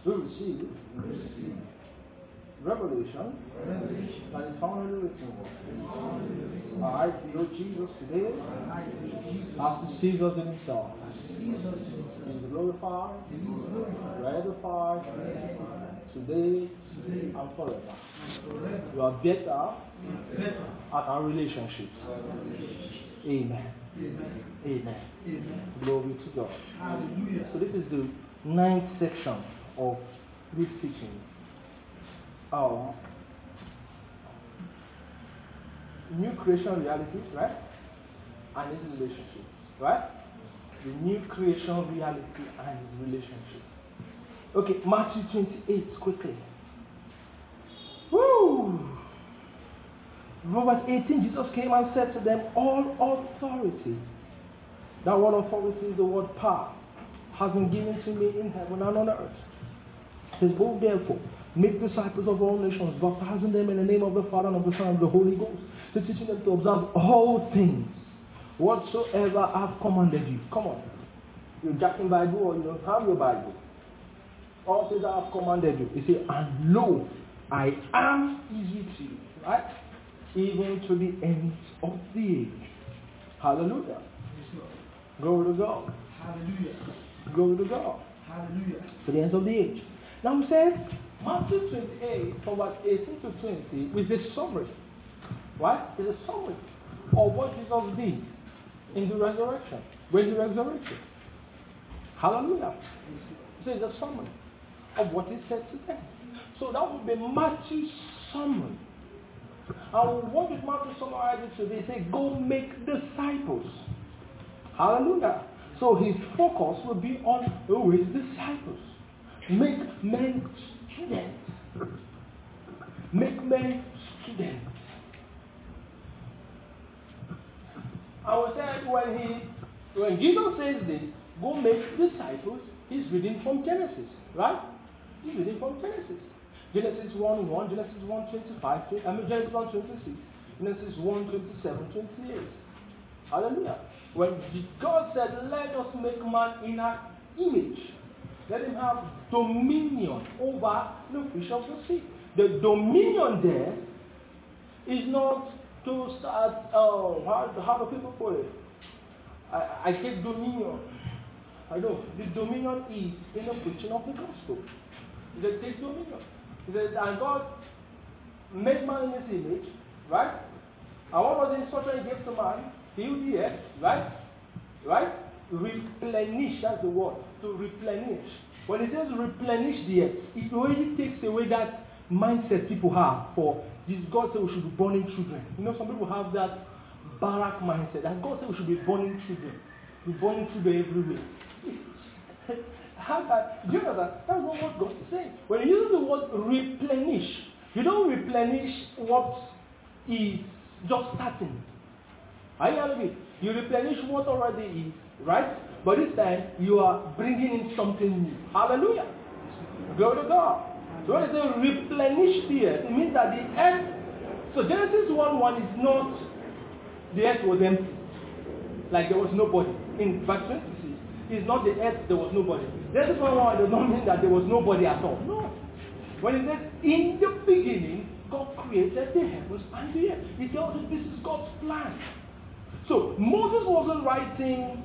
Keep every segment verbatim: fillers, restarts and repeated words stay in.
we receive revelation, revelation that is found in the written word. I behold Jesus today as he sees us in himself. He is glorified, edified today and forever. You are better at our relationships. Amen. Amen. Amen. Amen. Glory to God. Hallelujah. So this is the ninth section of this teaching. Um, new creation realities, right? And its relationships, right? The new creation reality and its relationship. Okay, Matthew twenty-eight, quickly. Woo! Verse eighteen, Jesus came and said to them, all authority, that word authority is the word power, has been given to me in heaven and on earth. It says, go therefore, make disciples of all nations, baptizing them in the name of the Father and of the Son and of the Holy Ghost, to teaching them to observe all things, whatsoever I have commanded you. Come on. You're jacking Bible or you don't have your Bible. All things I have commanded you. You say, and lo, I am is with you. Right? Even to the end of the age. Hallelujah. Glory to God. Hallelujah. Glory to God. Hallelujah. To the end of the age. Now we said, Matthew twenty-eight, from verse eighteen to twenty, with a summary. Right? It's a summary of what Jesus did in the resurrection. When he resurrected. Hallelujah. So it's a summary of what he said to them. So that would be Matthew's summary. And what did Matthew summarize it to? They say, go make disciples. Hallelujah. So his focus will be on his disciples. Make men students. Make men students. I was saying when he, when Jesus says this, go make disciples, he's reading from Genesis, right? He's reading from Genesis. Genesis one one, Genesis one twenty-five, I mean Genesis one twenty-six, Genesis one twenty-seven, twenty-eight. Hallelujah. When God said, let us make man in our image, let him have dominion over the fish of the sea. The dominion there is not to start, uh, how, how do people put it? I, I take dominion. I know. The dominion is in the preaching of the gospel. He said, take dominion. He said, and God made man in his image, right? And what was the instruction he gave to man? Heal the earth, right? Right? Replenish, that's the word. To replenish. When it says replenish the earth, it already takes away that mindset people have for this. God said we should be born children. You know, some people have that barrack mindset. That God said we should be born children. Be born children everywhere. How that, do you know that? That's not what God is saying. When you use the word replenish, you don't replenish what is just starting. Are you hearing me? You replenish what already is, right? But this time, you are bringing in something new. Hallelujah. Glory to God. So when they say replenish the earth, it means that the earth, so Genesis one one is not, the earth was empty. Like there was nobody. In verse twenty-six, it's not the earth, there was nobody. Genesis one one does not mean that there was nobody at all. No. When it says, in the beginning, God created the heavens and the earth. It tells you this is God's plan. So, Moses wasn't writing,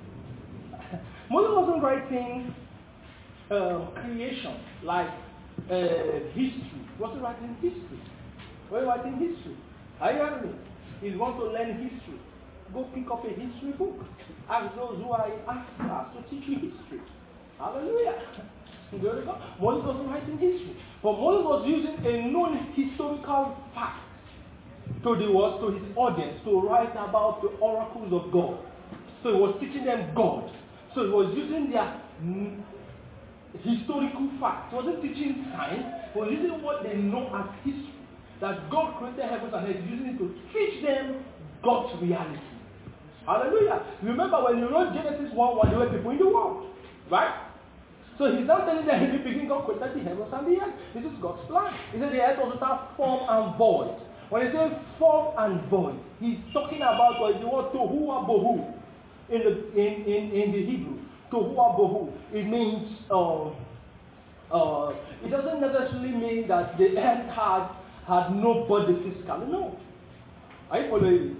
Moses wasn't writing uh, creation like uh, history. He wasn't writing history. He was writing history. Are you hearing me? He wants to learn history. Go pick up a history book. Ask those who are in class to teach you history. Hallelujah. Moses wasn't writing history. But Moses was using a known historical fact to the words, to his audience, to write about the oracles of God. So he was teaching them God. So he was using their mm, historical facts. He wasn't teaching science. He was using what they know as history. That God created heavens and earth, using it to teach them God's reality. Hallelujah. Remember when you wrote Genesis one one, there were people in the world. Right? So he's not telling them in the beginning God created the heavens and the earth. This is God's plan. He said the earth was without form and void. When he says form and void, he's talking about what the word tohu bohu in the in, in, in the Hebrew. Tohu bohu. It means um, uh, it doesn't necessarily mean that the earth had, had nobody physically. No. Are you following me?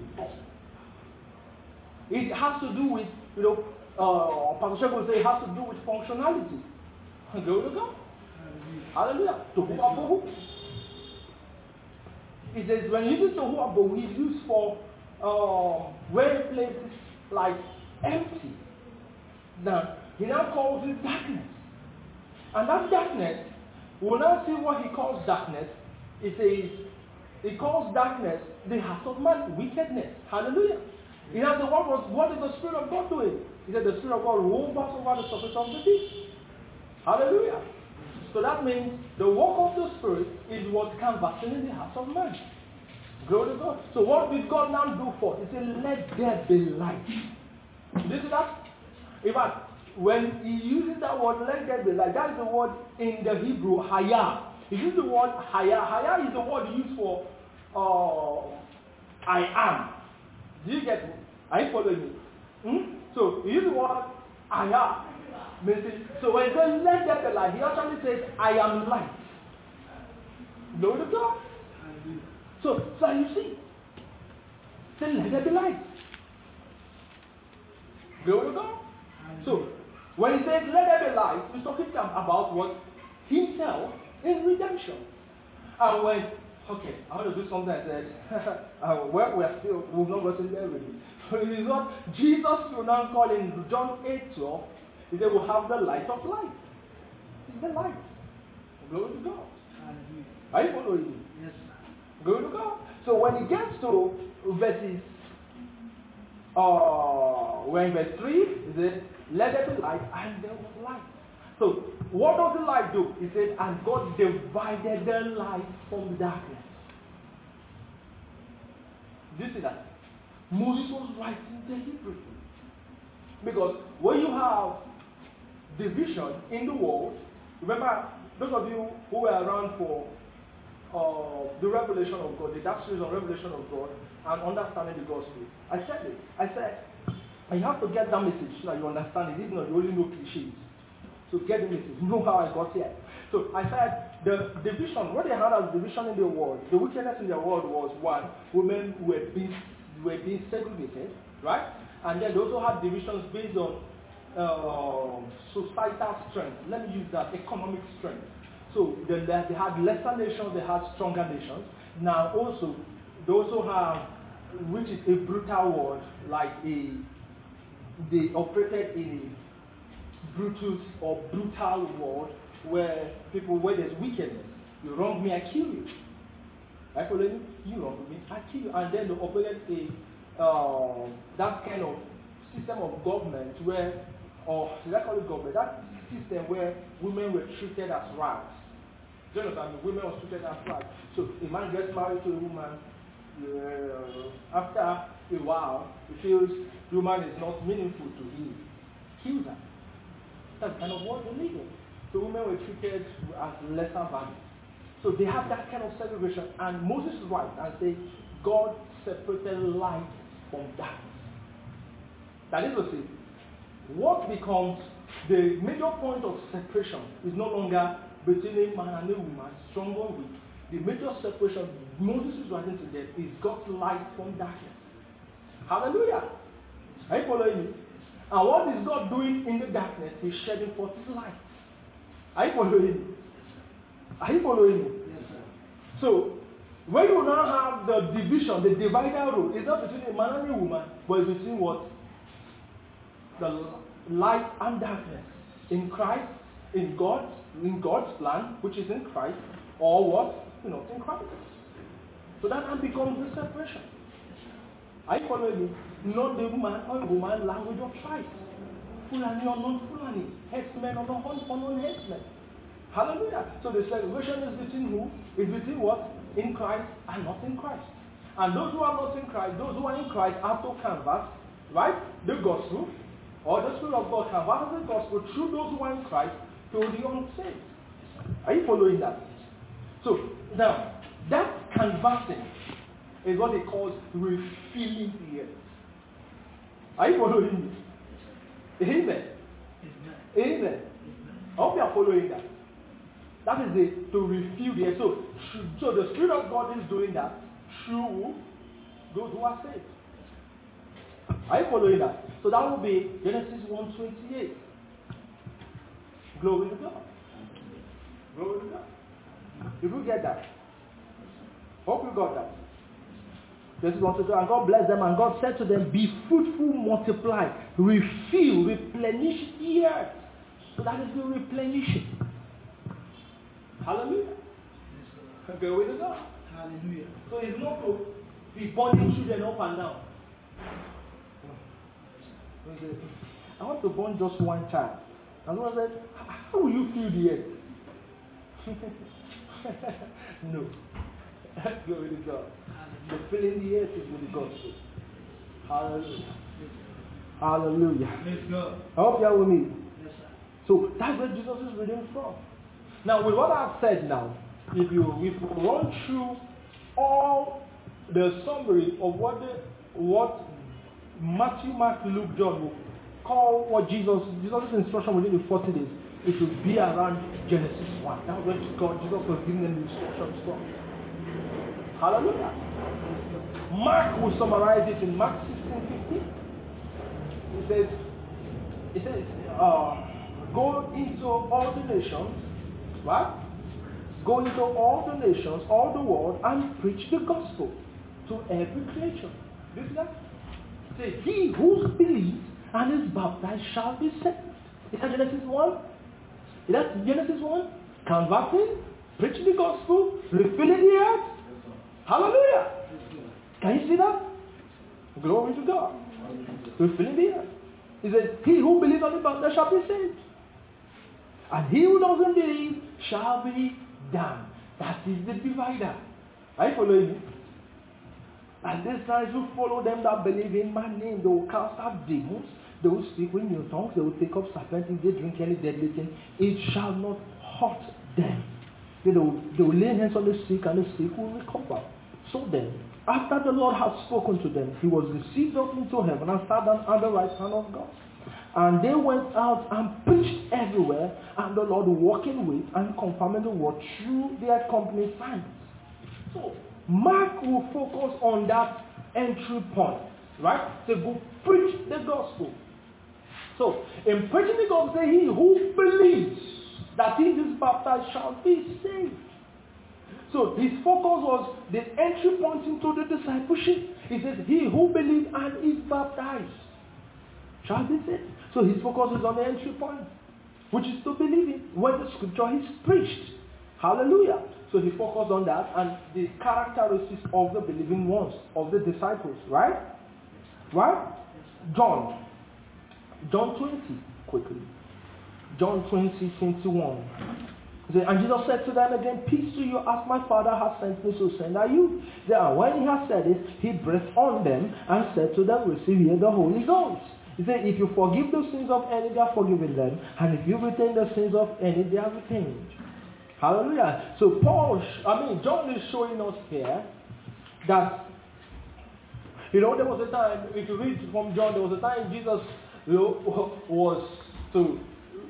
It has to do with, you know, uh, Pastor Shek will say it has to do with functionality. Glory to God. Hallelujah. Tohu abohu. He says when he uses tohu abohu, he's used for uh, where he places like empty. Now, he now calls it darkness. And that darkness, we'll now see what he calls darkness. He says, he calls darkness the heart of man, wickedness. Hallelujah. He now said, what, was, what is the Spirit of God doing? He said, the Spirit of God rovers over the surface of the deep. Hallelujah. So that means the work of the Spirit is what canvassing in the heart of man. Glory to God. So what did God now do for? He said, let there be light. Did you see that? In fact, when he uses that word, let there be light, that is the word in the Hebrew, haya. He uses the word haya. Haya is the word used for uh, I am. Do you get me? Are you following me? Hmm? So he uses the word haya. So when he says let there be light, he actually says I am light. Glory to God. So, so you see, say let there be light. Glory to God. So when he says let there be light, he's talking about what? Himself in redemption. And when, okay, I want to do something I said, uh, well, we're still, we've not gotten there with it. It is what Jesus will now call in John eight twelve, he said we'll have the light of life. It's the light. Glory to God. Are you following me? Yes. Glory to God. So when he gets to verses, uh, we're in verse three, he said, let there be light, and there was light. So, what does the light do? He said, and God divided the light from darkness. Do you see that? Moses was writing the Hebrew. Because when you have division in the world, remember, those of you who were around for uh, the revelation of God, the dark series on revelation of God, and understanding the gospel, I said it. I said, you have to get that message so that you understand it. If not, you only know cliches. So get the message. Know how I got here. So I said the division, what they had as division in the world, the wickedness in the world was one, women were being were being segregated, right? And then they also had divisions based on uh, societal strength. Let me use that, economic strength. So they, they had lesser nations, they had stronger nations. Now also, they also have, which is a brutal word, like a, they operated in a brutus or brutal world where people, where there's wickedness. You wrong me, I kill you. I follow you, you wrong me, I kill you. And then they operated a, uh, that kind of system of government where, or should I call it government, that system where women were treated as rags. Do you understand? Women were treated as rags. So a man gets married to a woman, uh, after a while, he feels the woman is not meaningful to him. Kills her. That's kind of what they live in. So women were treated as lesser value. So they have that kind of segregation. And Moses writes and says, God separated light from darkness. That is to say, what becomes the major point of separation is no longer between a man and a woman, strong or weak. The major separation Moses is writing to them is God's light from darkness. Hallelujah. Are you following me? And what is God doing in the darkness? He's shedding forth his light. Are you following me? Are you following me? Yes, sir. So, when you now have the division, the divider rule, it's not between a man and a woman, but it's between what? The light and darkness. In Christ, in God, in God's plan, which is in Christ, or what? You know, in Christ. So that then becomes the separation. Are you following me? Not the man or woman language of Christ. Fulani or non-Fulani. Herdsmen or non-herdsmen. Hallelujah. So the separation is between who? Is between what? In Christ and not in Christ. And those who are not in Christ, those who are in Christ have to canvass, right? The gospel, or the Spirit of God canvasses the gospel through those who are in Christ to the unsaved. Are you following that? So, now, that canvassing is what he calls refilling the earth. Are you following me? Amen. Amen. Amen. I hope you are following that. That is the, to refill the earth. So, so the Spirit of God is doing that through those who are saved. Are you following that? So that will be Genesis one twenty-eight. Glory to God. Glory to God. If you get that. Hope you got that. Genesis one twenty-eight. And God blessed them, and God said to them, be fruitful, multiply, refill, replenish the earth. So that is the replenishing. Hallelujah. Glory to God. Hallelujah. So it's not to be burning children up and down. I want to burn just one child. And someone said, how will you feel the earth? No. Glory to God. The filling the earth is with the gospel. Hallelujah. Hallelujah. Let's go. I hope you are with me. Yes, sir. So that's where Jesus is reading from. Now, with what I've said now, if you if you run through all the summary of what the, what Matthew, Mark, Luke, John will call what Jesus, Jesus' instruction within the forty days, it will be around Genesis one. That's when God, Jesus was giving them the instructions from. Hallelujah. Mark will summarize it in Mark sixteen fifteen. He says, he says, uh, go into all the nations, right? Go into all the nations, all the world, and preach the gospel to every creature. Do you see that? Say, he who believes and is baptized shall be saved. Is that Genesis one? Is that Genesis one? Converting, preaching the gospel, refilling the earth. Hallelujah. Can you see that? Glory to God. Refilling the earth. He says, he who believes and is baptized shall be saved. And he who doesn't believe shall be damned. That is the divider. Are you following me? And these signs will follow them that believe in my name. They will cast out demons. They will speak with new tongues. They will take up serpents. If they drink any deadly thing, it shall not hurt them. They will, they will lay hands on the sick, and the sick will recover. So then, after the Lord had spoken to them, he was received up into heaven and sat down at the right hand of God. And they went out and preached everywhere, and the Lord walking with and confirming the word through their company signs. So, Mark will focus on that entry point, right? So go preach the gospel. So, in preaching the gospel, he who believes that he is baptized shall be saved. So, his focus was the entry point into the discipleship. He says, he who believes and is baptized shall be saved. So, his focus is on the entry point, which is to believe in when the scripture is preached. Hallelujah. So he focused on that and the characteristics of the believing ones, of the disciples, right? Right? John. John twenty, quickly. John twenty, twenty-one. And Jesus said to them again, peace to you, as my Father has sent me, so send I you. And when he had said it, he breathed on them and said to them, receive ye the Holy Ghost. He said, if you forgive the sins of any, they are forgiven them. And if you retain the sins of any, they are retained. Hallelujah. So Paul, I mean, John is showing us here that, you know, there was a time, if you read from John, there was a time Jesus, you know, was to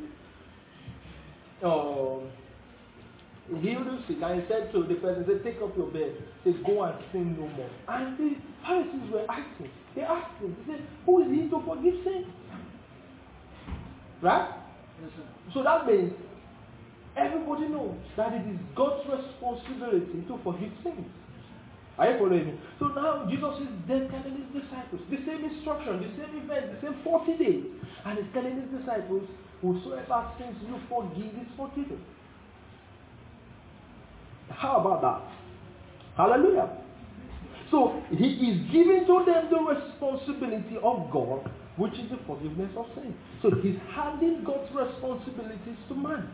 uh, heal the sick, and he said to the person, he said, take up your bed, he said, go and sin no more. And the Pharisees were asking, they asked him, he said, who is he to forgive sins? Right? Yes, sir. So that means everybody knows that it is God's responsibility to forgive sins. Are you following me? So now Jesus is then telling his disciples the same instruction, the same event, the same forty days. And he's telling his disciples, whosoever sins you forgive is forgiven. How about that? Hallelujah. So he is giving to them the responsibility of God, which is the forgiveness of sin. So he's handing God's responsibilities to man.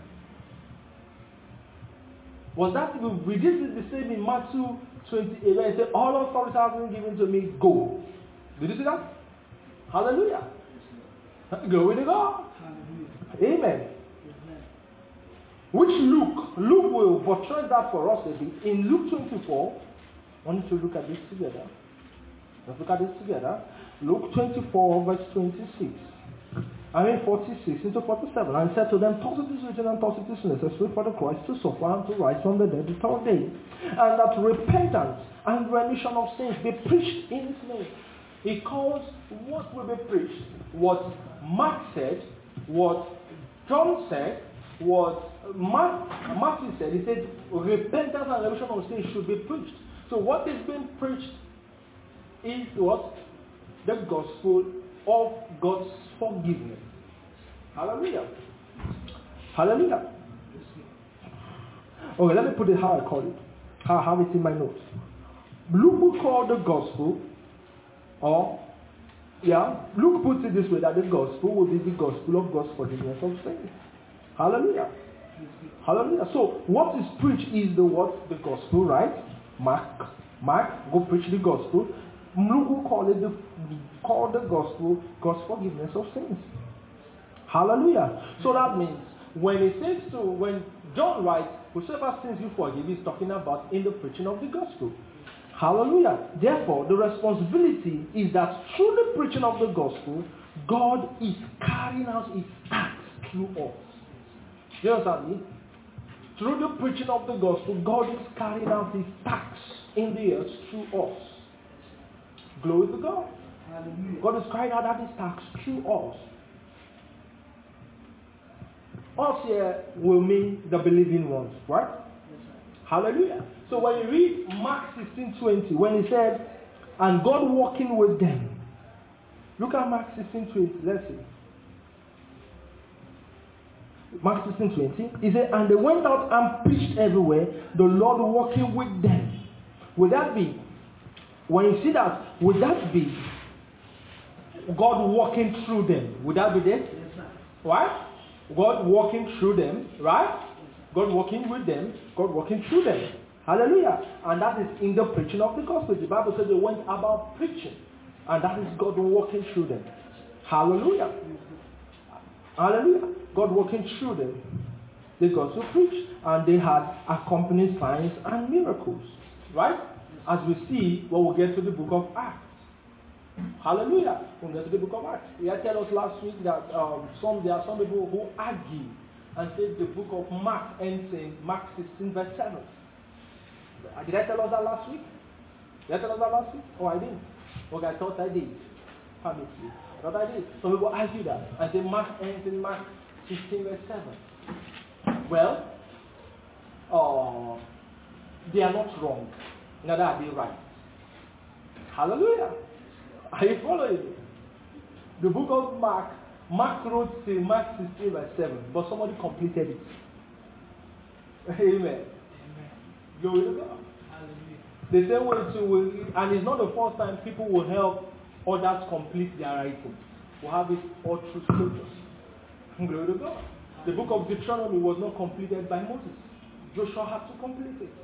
Was that, we did the same in Matthew twenty-eight, where he said, all authority has been given to me, go. Did you see that? Hallelujah. Glory to God. Hallelujah. Amen. Amen. Which Luke, Luke will portray that for us a bit. In Luke twenty-four, I want you to look at this together. Let's look at this together. Luke twenty-four, verse twenty-six. I mean forty-six into forty-seven. And said to them, thus it is written and thus it is necessary for the Christ to suffer and to rise from the dead the third day. And that repentance and remission of sins be preached in his name. He calls what will be preached. What Mark said, what John said, what Mark, Matthew said. He said repentance and remission of sins should be preached. So what is being preached is what? The gospel of God's forgiveness. Hallelujah. Hallelujah. Okay, let me put it how I call it. How I have it in my notes. Luke will call the gospel, or, yeah, Luke puts it this way, that the gospel will be the gospel of God's forgiveness of sins. Hallelujah. Hallelujah. So, what is preached is the what? The gospel, right? Mark, Mark, go preach the gospel. Luke will call it the, call the gospel God's forgiveness of sins. Hallelujah. So that means, when it says to, when John writes, whosoever sins you forgive, he's talking about in the preaching of the gospel. Hallelujah. Therefore, the responsibility is that through the preaching of the gospel, God is carrying out his acts through us. Do you understand me? Through the preaching of the gospel, God is carrying out his acts in the earth through us. Glory to God. Hallelujah. God is carrying out his acts through us. Us here will mean the believing ones, right? Yes, hallelujah. So when you read Mark sixteen twenty, when he said, and God walking with them. Look at Mark sixteen twenty, let's see. Mark sixteen twenty, he said, and they went out and preached everywhere, the Lord walking with them. Would that be, when you see that, would that be God walking through them? Would that be there? Yes, sir. Right? God walking through them, right? God walking with them, God walking through them. Hallelujah. And that is in the preaching of the gospel. The Bible says they went about preaching. And that is God walking through them. Hallelujah. Hallelujah. God walking through them. They got to preach. And they had accompanying signs and miracles. Right? As we see when we get to the book of Acts. Hallelujah. When we get to the book of Acts. He had tell us last week that um, some there are some people who argue and say the book of Mark ends in Mark sixteen verse seven. Did I tell us that last week? Did I tell us that last week? Oh, I didn't. Okay, I thought I did. Permit me. I thought I did. Some people argue that and say Mark ends in Mark sixteen verse seven. Well, uh, they are not wrong. Neither are they right. Hallelujah. Are you following me? The book of Mark, Mark wrote till Mark sixteen verse seven, but somebody completed it. Amen. Amen. Glory to God. Hallelujah. The same way too, and it's not the first time people will help others complete their writing. We have it all through scriptures. Glory to God. The book of Deuteronomy was not completed by Moses. Joshua had to complete it.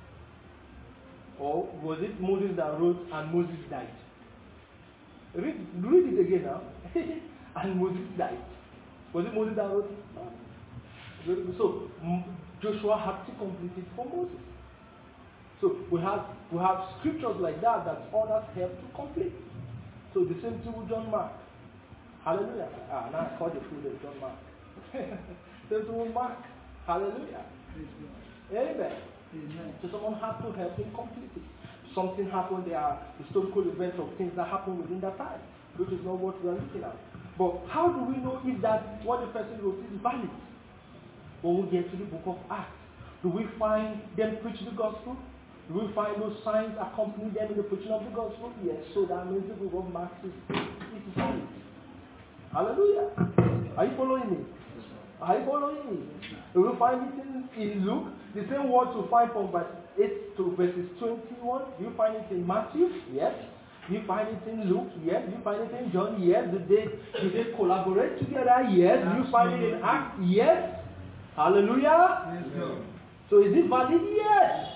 Or was it Moses that wrote and Moses died? Read, read it again now. And Moses died. Was it Moses that wrote it? So Joshua had to complete it for Moses. So we have we have scriptures like that that others help to complete. So the same thing with John Mark. Hallelujah. Ah, now I call the food of John Mark. Same thing with Mark. Hallelujah. Amen. Amen. So someone has to help him complete it. Something happened, there are historical events of things that happened within that time, which is not what we are looking at. But how do we know if that what the person wrote is valid? When we get to the book of Acts, do we find them preach the gospel? Do we find those signs accompany them in the preaching of the gospel? Yes, so that means the book of Mark is, is valid. Hallelujah. Are you following me? Are you following me? Do we find it in, in Luke? The same words we find from verse eight to verses twenty-one. Do you find it in Matthew? Yes. Do you find it in Luke? Yes. Do you find it in John? Yes. Do they, do they collaborate together? Yes. Do you find it in Acts? Yes. Hallelujah. Yes, so is it valid? Yes.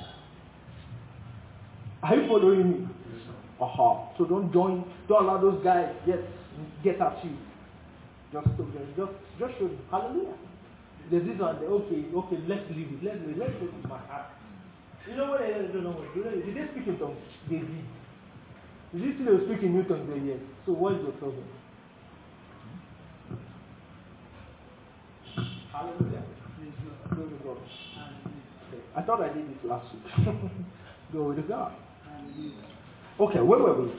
Are you following me? Aha. Uh-huh. So don't join, don't allow those guys yes, get at you. Just, just, just show them. Hallelujah. There's this one. Okay, okay, let's leave it. Let's leave it. Let's go to my heart. You know what? I don't know what. Did they speak in tongues? They did. Did you see they speak in new tongues? Yes. So what is your problem? Hallelujah. Glory to God. Okay. I thought I did this last week. Glory to God. Okay, where were we?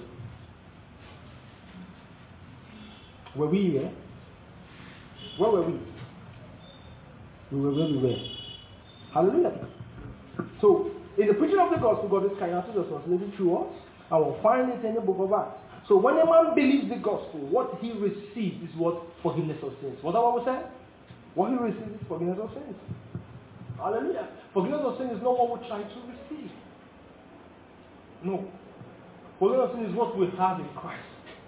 Were we here? Where were we? We were where we were. Hallelujah. So, in the preaching of the gospel, God is carrying out his responsibility through us. I will find it in the book of Acts. So, when a man believes the gospel, what he receives is what? Forgiveness of sins. Was that what we said? What he receives is forgiveness of sins. Hallelujah. Forgiveness of sins is not what we try to receive. No. Forgiveness of sins is what we have in Christ.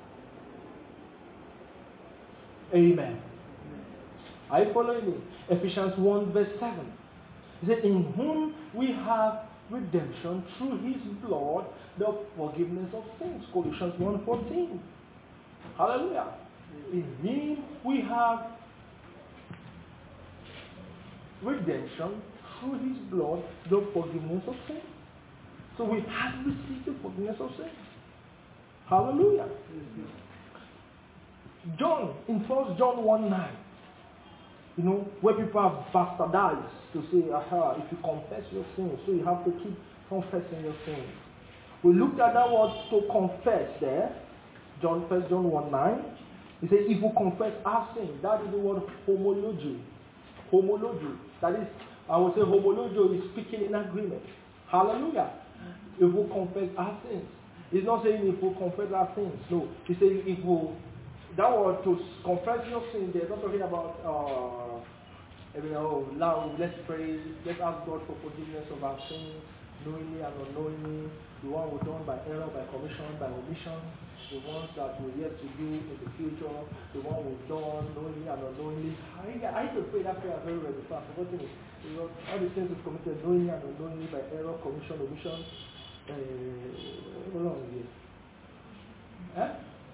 Amen. Are you following me? Ephesians one verse seven. He said, in whom we have redemption through his blood, the forgiveness of sins. Colossians one fourteen. Hallelujah. In him we have redemption through his blood, the forgiveness of sins. So we have received the forgiveness of sins. Hallelujah. John, in First John one nine, you know, where people have bastardized to say, aha, if you confess your sins, so you have to keep confessing your sins. We looked at that word to confess there, John, First John one nine. He said, if we confess our sins, that is the word homologio. Homologio. That is, I would say homologio is speaking in agreement. Hallelujah. If we confess our sins. He's not saying if we confess our sins. No. He says if we, that word to confess your sins, they're not talking about, uh, you know, now let's pray, let's ask God for forgiveness of our sins, knowingly and unknowingly, the one we've done by error, by commission, by omission, the ones that we're yet to do in the future, the one we've done knowingly and unknowingly. I, I used to pray that prayer very well before. I've forgotten it. You know, all the sins we've committed knowingly and unknowingly by error, commission, omission. Uh, hold on here. Eh?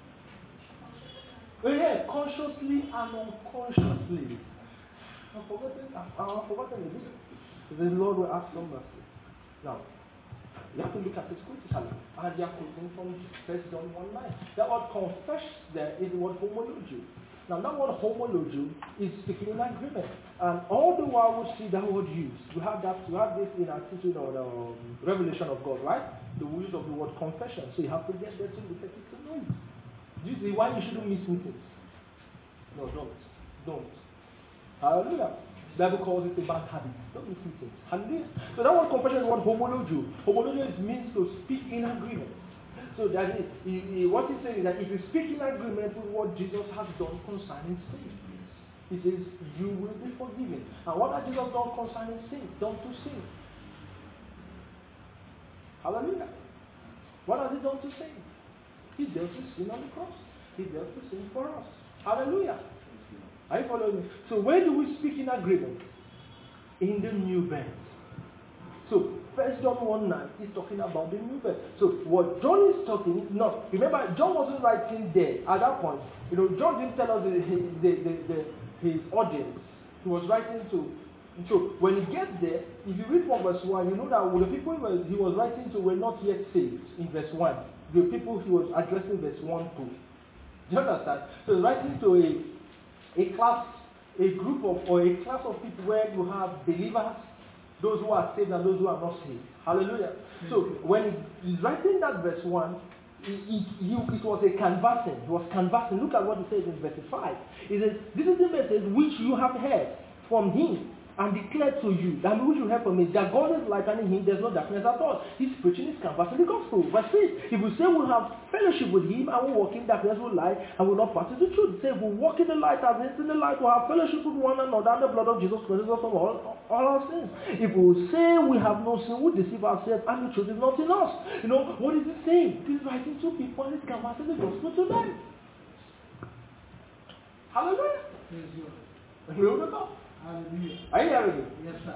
Oh, yeah, consciously and unconsciously. I've forgotten, I've, I've forgotten it. The Lord will ask some mercy. Now, you have to look at it critically. And they are quoting from First John one nine. That word confess there is the word homologio. Now, that word homologio is speaking in agreement. And all the while we see that word used. We have that. We have this in attitude or the um, revelation of God, right? The use of the word confession. So you have to get there to look at it to know it. Do you see why you shouldn't miss meetings? No, don't. Don't. Hallelujah. The Bible calls it a bad habit. Don't miss meetings. Hallelujah. So that word confession is what homologio. Homologio means to speak in agreement. So that is, he, he, what he's saying is that if you speak in agreement with what Jesus has done concerning sin, he says you will be forgiven. And what has Jesus done concerning sin? Done to sin. Hallelujah. What has he done to sin? He dealt with sin on the cross. He dealt with sin for us. Hallelujah. Are you following me? So where do we speak in agreement? In the new birth. So First John one nine is talking about the new birth. So what John is talking, no, remember John wasn't writing there at that point. You know, John didn't tell us the, the, the, the, his audience. He was writing to. So when he gets there, if you read from verse one, you know that the people he was, he was writing to were not yet saved in verse one. The people he was addressing verse one to. Do you understand? So he's writing to a a class, a group of, or a class of people where you have believers, those who are saved and those who are not saved. Hallelujah. Mm-hmm. So when he's writing that verse one, he, he, he, it was a canvassing. He was canvassing. Look at what he says in verse five. He says, this is the message which you have heard from him and declared to you, that which you heard from me, that God is light and in him there's no darkness at all. He's preaching, he's canvassing the gospel. Verse six, if we say we have fellowship with him and we walk in darkness with light and will not practice the truth, say if we walk in the light as he is in the light, we have fellowship with one another, and the blood of Jesus cleanses us from all, all our sins. If we say we have no sin, we deceive ourselves and the truth is not in us. You know, what is he saying? He's writing to people and he's canvassing the gospel to them. Hallelujah. Glory to God. Hallelujah. Are you hearing me? Yes, sir.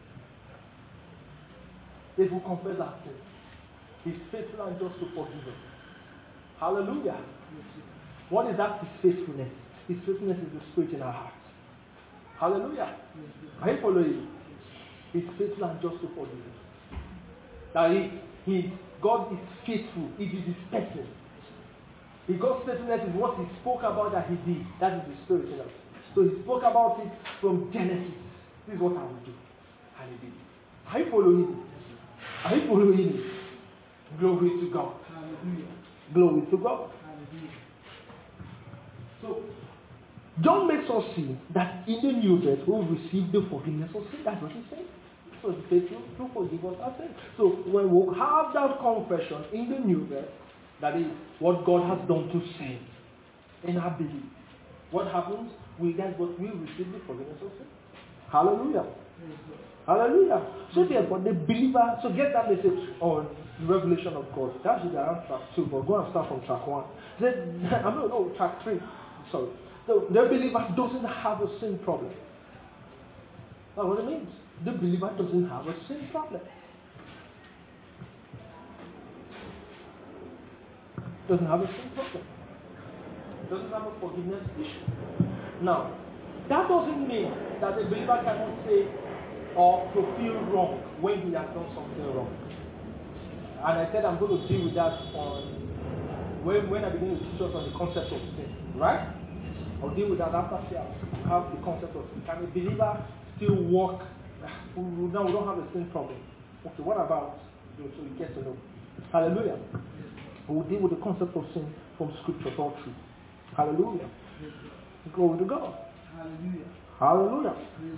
If we confess our sins, he's faithful and just to forgive us. Hallelujah. Yes, what is that? His faithfulness. His faithfulness is the spirit in our hearts. Hallelujah. Yes, are you following? He's faithful and just to forgive us. That he, he, God is faithful. It is his person. God's faithfulness is what he spoke about that he did. That is the spirit in us. So he spoke about it from Genesis. This is what I will do. And he did it. Are you following it? Are you following it? Glory to God. Hallelujah. Glory to God. Hallelujah. So, John makes us see that in the new birth we will receive the forgiveness of sin. That's what he said. So he said to, to forgive us our sin. So when we have that confession in the new birth, that is what God has done to sin, in our belief, what happens? We guys what we receive the forgiveness of sin. Hallelujah. Hallelujah. So therefore the believer, so get that message on the revelation of God. That should be around track two, but go and start from track one. Then I don't know, track three. Sorry. So the believer doesn't have a sin problem. That's what it means. The believer doesn't have a sin problem. Doesn't have a sin problem. Doesn't have a forgiveness issue. Now, that doesn't mean that the believer cannot say or fulfill wrong when he has done something wrong. And I said I'm going to deal with that on when, when I begin to teach us on the concept of sin. Right? I'll deal with that after I have the concept of sin. Can a believer still walk? Now we don't have a sin problem. Okay, what about? So you get to know. Hallelujah. We'll deal with the concept of sin from scripture all through. Hallelujah. Glory to God. Hallelujah. Hallelujah.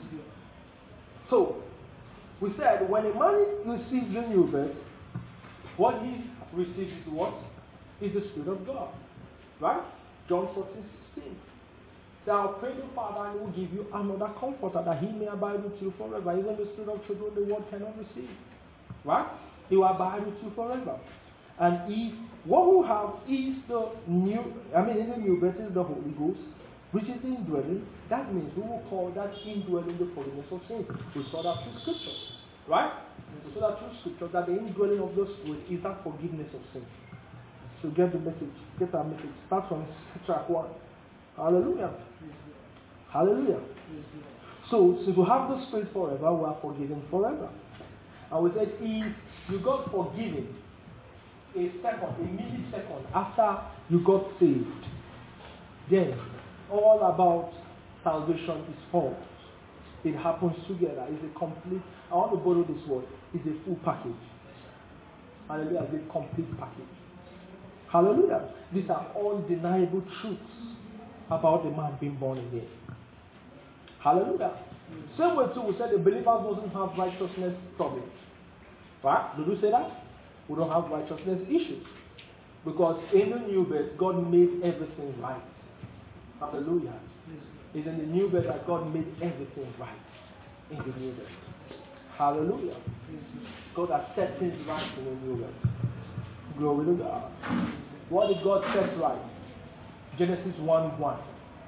So, we said when a man receives the new birth, what he receives is what? Is the Spirit of God. Right? John fourteen sixteen. So I'll pray the Father and he will give you another comforter that he may abide with you forever. Even the Spirit of truth the world cannot receive. Right? He will abide with you forever. And if what we have is the new, I mean in the new birth is the Holy Ghost, which is the indwelling, that means we will call that indwelling the forgiveness of sins. We saw that through scriptures. Right? We saw that through scriptures that the indwelling of the Spirit is that forgiveness of sin. So get the message, get that message. Start from track one. Hallelujah. Hallelujah. So, since we have the Spirit forever, we are forgiven forever. And we said, if you got forgiven a second, a millisecond after you got saved, then all about salvation is false. It happens together. It's a complete, I want to borrow this word, it's a full package. Hallelujah, it's a complete package. Hallelujah. These are undeniable truths about the man being born again. Hallelujah. Same way too, we said the believer doesn't have righteousness problems. Right? Did we say that? We don't have righteousness issues. Because in the new birth, God made everything right. Hallelujah. It's in the new birth that God made everything right. In the new birth. Hallelujah. God has set things right in the new birth. Glory to God. What did God set right? Genesis one one.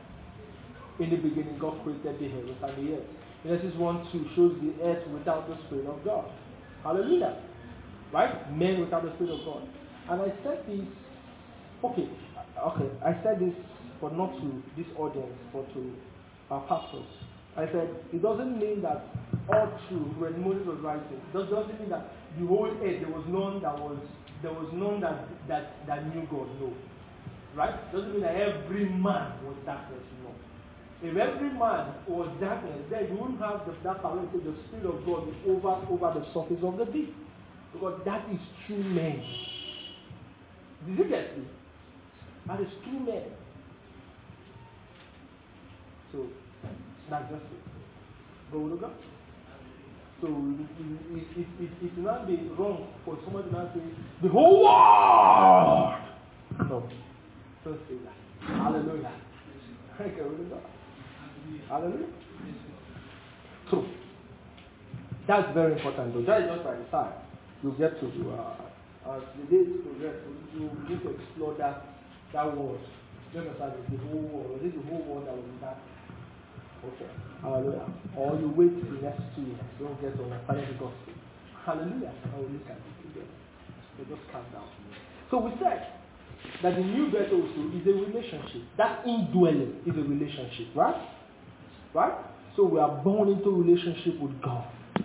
In the beginning, God created the heavens and the earth. Genesis one two shows the earth without the Spirit of God. Hallelujah. Right? Men without the Spirit of God. And I said this, okay, okay, I said this, but not to this audience, but to our pastors. I said, it doesn't mean that all through when Moses was writing, it doesn't mean that the whole earth, there was none that was, there was none that, that, that knew God, no. Right? It doesn't mean that every man was darkness, no. If every man was darkness, then you wouldn't have the, that power to the Spirit of God over, over the surface of the deep. Because that is true men. Did you get me? That is true men. So, that's just it. Go to God. So, it, it, it, it will not be wrong for someone to not say, the whole world! No. Don't say that. Hallelujah. Okay, go to God. Hallelujah. So, that's very important though. That is just by the side. You get to, uh, as the days progress, you need to explore that, that word. You understand the whole world. This is the whole world that was in that. Okay. Hallelujah. Or you wait till the next two years. You don't get to understand the gospel. Hallelujah. Or look at it again. So just calm down. So we said that the new birth also is a relationship. That indwelling is a relationship, right? Right? So we are born into relationship with God.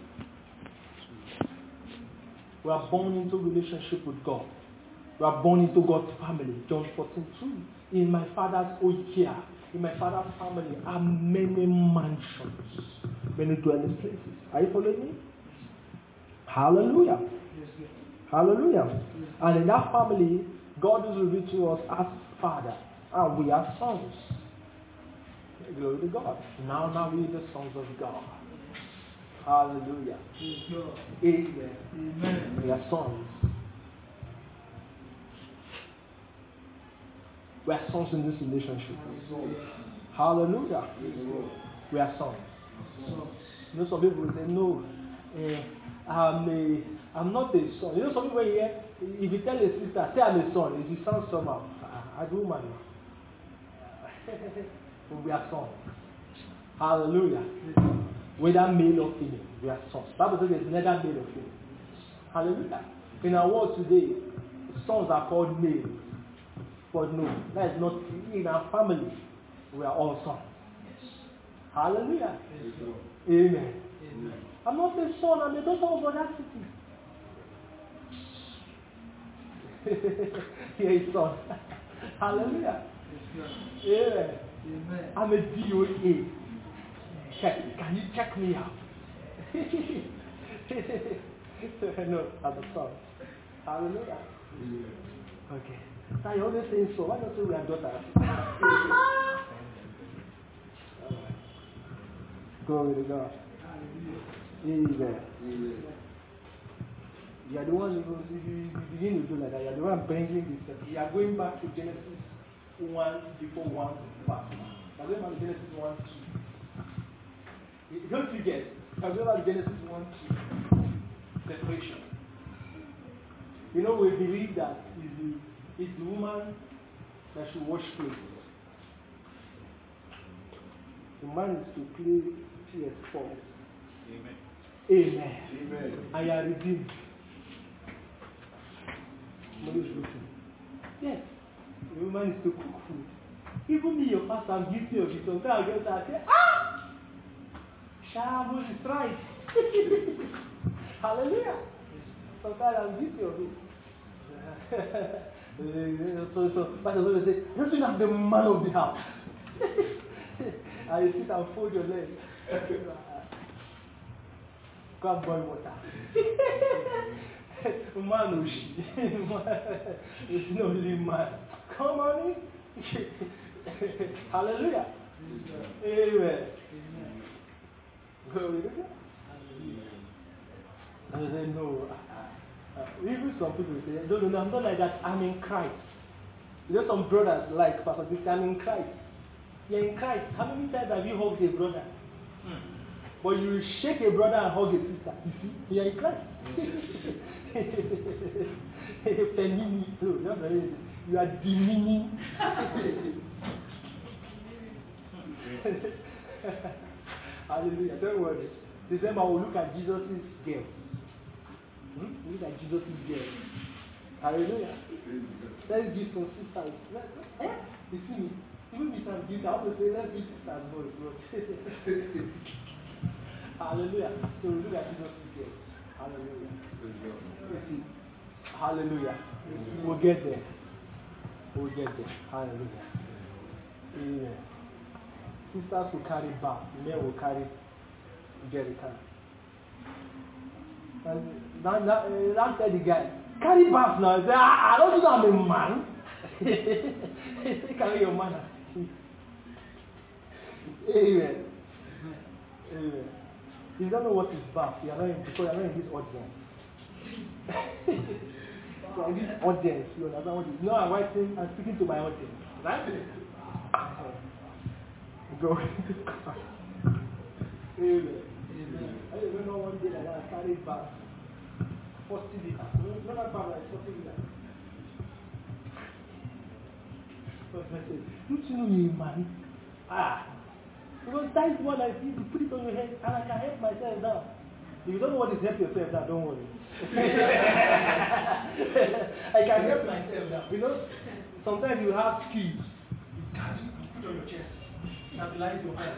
We are born into relationship with God. We are born into God's family. John fourteen two. In my Father's own care, in my father's family are many mansions, many dwelling places. Are you following me? Hallelujah. Hallelujah. And in that family, God is revealed to us as Father, and we are sons. Glory to God. Now, now we are the sons of God. Hallelujah. Amen. Amen. We are sons. We are sons in this relationship. Hallelujah. We are sons. You know, some people will say, no, uh, I'm, a, I'm not a son. You know, some people here, if you tell a sister, say I'm a son, it will sound somehow. I do, man. But we are sons. Hallelujah. Whether male or female, we are sons. The Bible says there's neither male or female. Hallelujah. In our world today, sons are called males. But no, that is not in our family. We are all sons. Hallelujah. Amen. Amen. I'm not a son, I'm a daughter of audacity. Here is son. Hallelujah. Amen. Amen. I'm a D O A. Can, can you check me out? No, I'm a son. Hallelujah. Okay. Now you're always saying so. Why don't you say we are daughters? Glory to God. Amen. Amen. You are the one who, if you, you begin to do like that, you are the one bringing this. You are going back to Genesis one before one verse. You are going back to Genesis one two. Don't forget, you are going back to Genesis one two. Separation. You know, we believe that is the, is the woman that should wash plates. The man is to play P S four. Amen. Amen. Amen. And you are redeemed. Yes. The woman is to cook food. Even me, your pastor, I'm guilty of it. Sometimes I get that. I say, ah! Shabbos is right. Hallelujah. Sometimes I'm guilty of it. so, so, Pastor will say, don't you have the man of the house? And you sit and fold your legs. Go and boil water. Man, oh she. It's no only man. Come on in. Hallelujah. Amen. Glory to God. And they say, no. Uh, even some people say, no, no, no, I'm not like that. I'm in Christ. You know, some brothers like Pastor this, I'm in Christ. You're in Christ. How many times have you hugged a brother? Hmm. But you shake a brother and hug a sister. You see, you're in Christ. You are demeaning. Hallelujah. Don't worry. December will look at Jesus' girls. Hmm? Look at Jesus' girls. Hallelujah. Let's give some sisters. Let's, eh? You see me? Even if I'm guilty, I want to say, let's give sisters boys. Hallelujah. So we look at Jesus' girls. Hallelujah. You see? Hallelujah. We'll get there. We'll get there. Hallelujah. Amen. Sisters will carry bath, men will carry jerrycan. And now, now, now tell the guy, carry bath now. He say, ah, I don't think I'm a man. He say, carry your man. Amen. Amen. You don't know what is bath. You are not in, because you are not in this audience. So in this audience, you understand what it is. No, I'm writing, I'm speaking to my audience. Right? Go. Amen. Amen. I remember one day that I carried back forty liters. Not that bad, like forty liters. So I said, don't you know you're a man? Ah. Because that is what I see. You put it on your head and I can help myself now. If you don't know what is help yourself now, don't worry. I can help myself now. You know, sometimes you have skills. You carry, you put on your chest. Stabilize your head.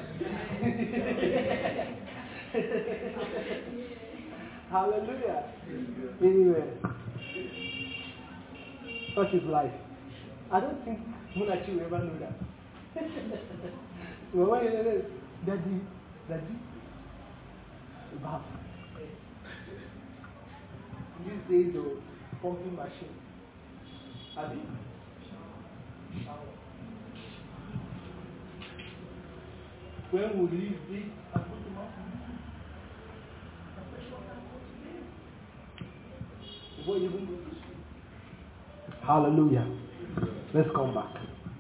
Hallelujah. Anyway, such is life. I don't think Munachi will ever know that. Well, when you daddy, daddy, bath. These days, the pumping machine. Have you? When we leave this and go to mountain, before you even go to sleep. Hallelujah. Let's come back.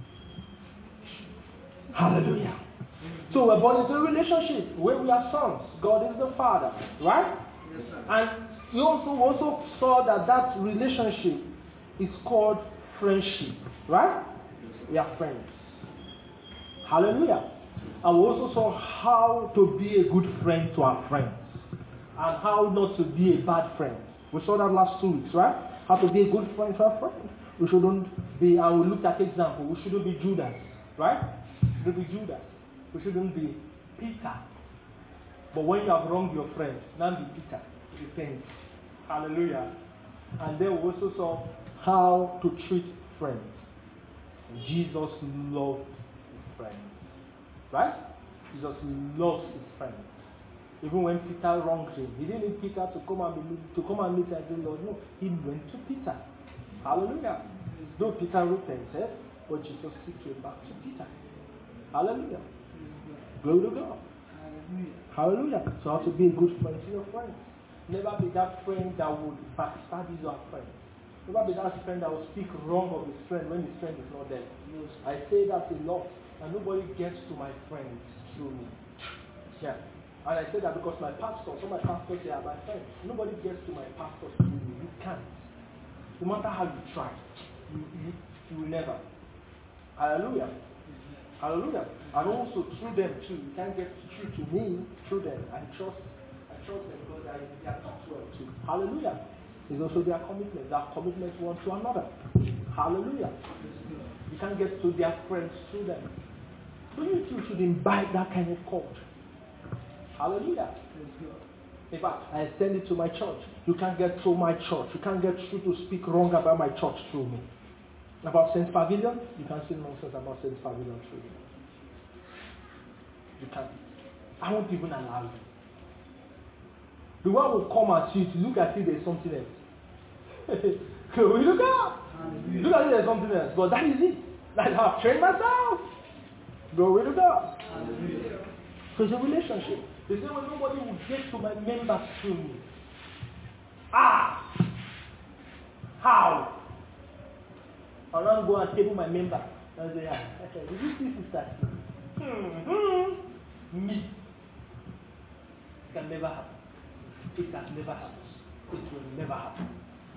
Hallelujah. So we're born into a relationship where we are sons. God is the Father, right? Yes, sir. And we also also saw that that relationship is called friendship, right? We are friends. Hallelujah. And we also saw how to be a good friend to our friends and how not to be a bad friend. We saw that last two weeks, right? How to be a good friend to our friends. We shouldn't be, and we looked at example, we shouldn't be Judas, right? We shouldn't be Judas. We shouldn't be Peter. But when you have wronged your friend, now be Peter. Repent. Hallelujah. And then we also saw how to treat friends. Jesus loved his friends. Right? Jesus loves his friends. Even when Peter wronged him, he didn't need Peter to come and meet, to come and meet and say, Lord, no. He went to Peter. Hallelujah. Though Peter repented, but Jesus came back to Peter. Hallelujah. Glory to God. Hallelujah. So how to be a good friend to your friends. Never be that friend that would backstab his other friend. Never be that friend that will speak wrong of his friend when his friend is not there. I say that a lot. And nobody gets to my friends through me. Yeah. And I say that because my pastor, some of my pastors here are my friends. Nobody gets to my pastor through me. You can't. No matter how you try, you, you, you will never. Hallelujah. Hallelujah. And also through them too. You can't get through to me through them. I trust I trust them because they are, they are taught well too. Hallelujah. It's also their commitment. Their commitment one to another. Hallelujah. You can't get to their friends through them. So you too should imbibe that kind of culture. Hallelujah. In fact, I extend it to my church. You can't get through my church. You can't get through to speak wrong about my church through me. About Saint Pavilion, you can't say nonsense about Saint Pavilion through me. You can't. I won't even allow you. The one will come at you to look at you, there's something else. Glory to God. Look at you, there's something else. But that is it. That's how I've trained myself. Glory to God. Hallelujah. So it's a relationship. They say, well, nobody will get to my members through me. Ah! How? I'll not go and table my member and say, ah, okay, did you see sister? Hmm. Me. It can never happen. It can never happen. It will never happen.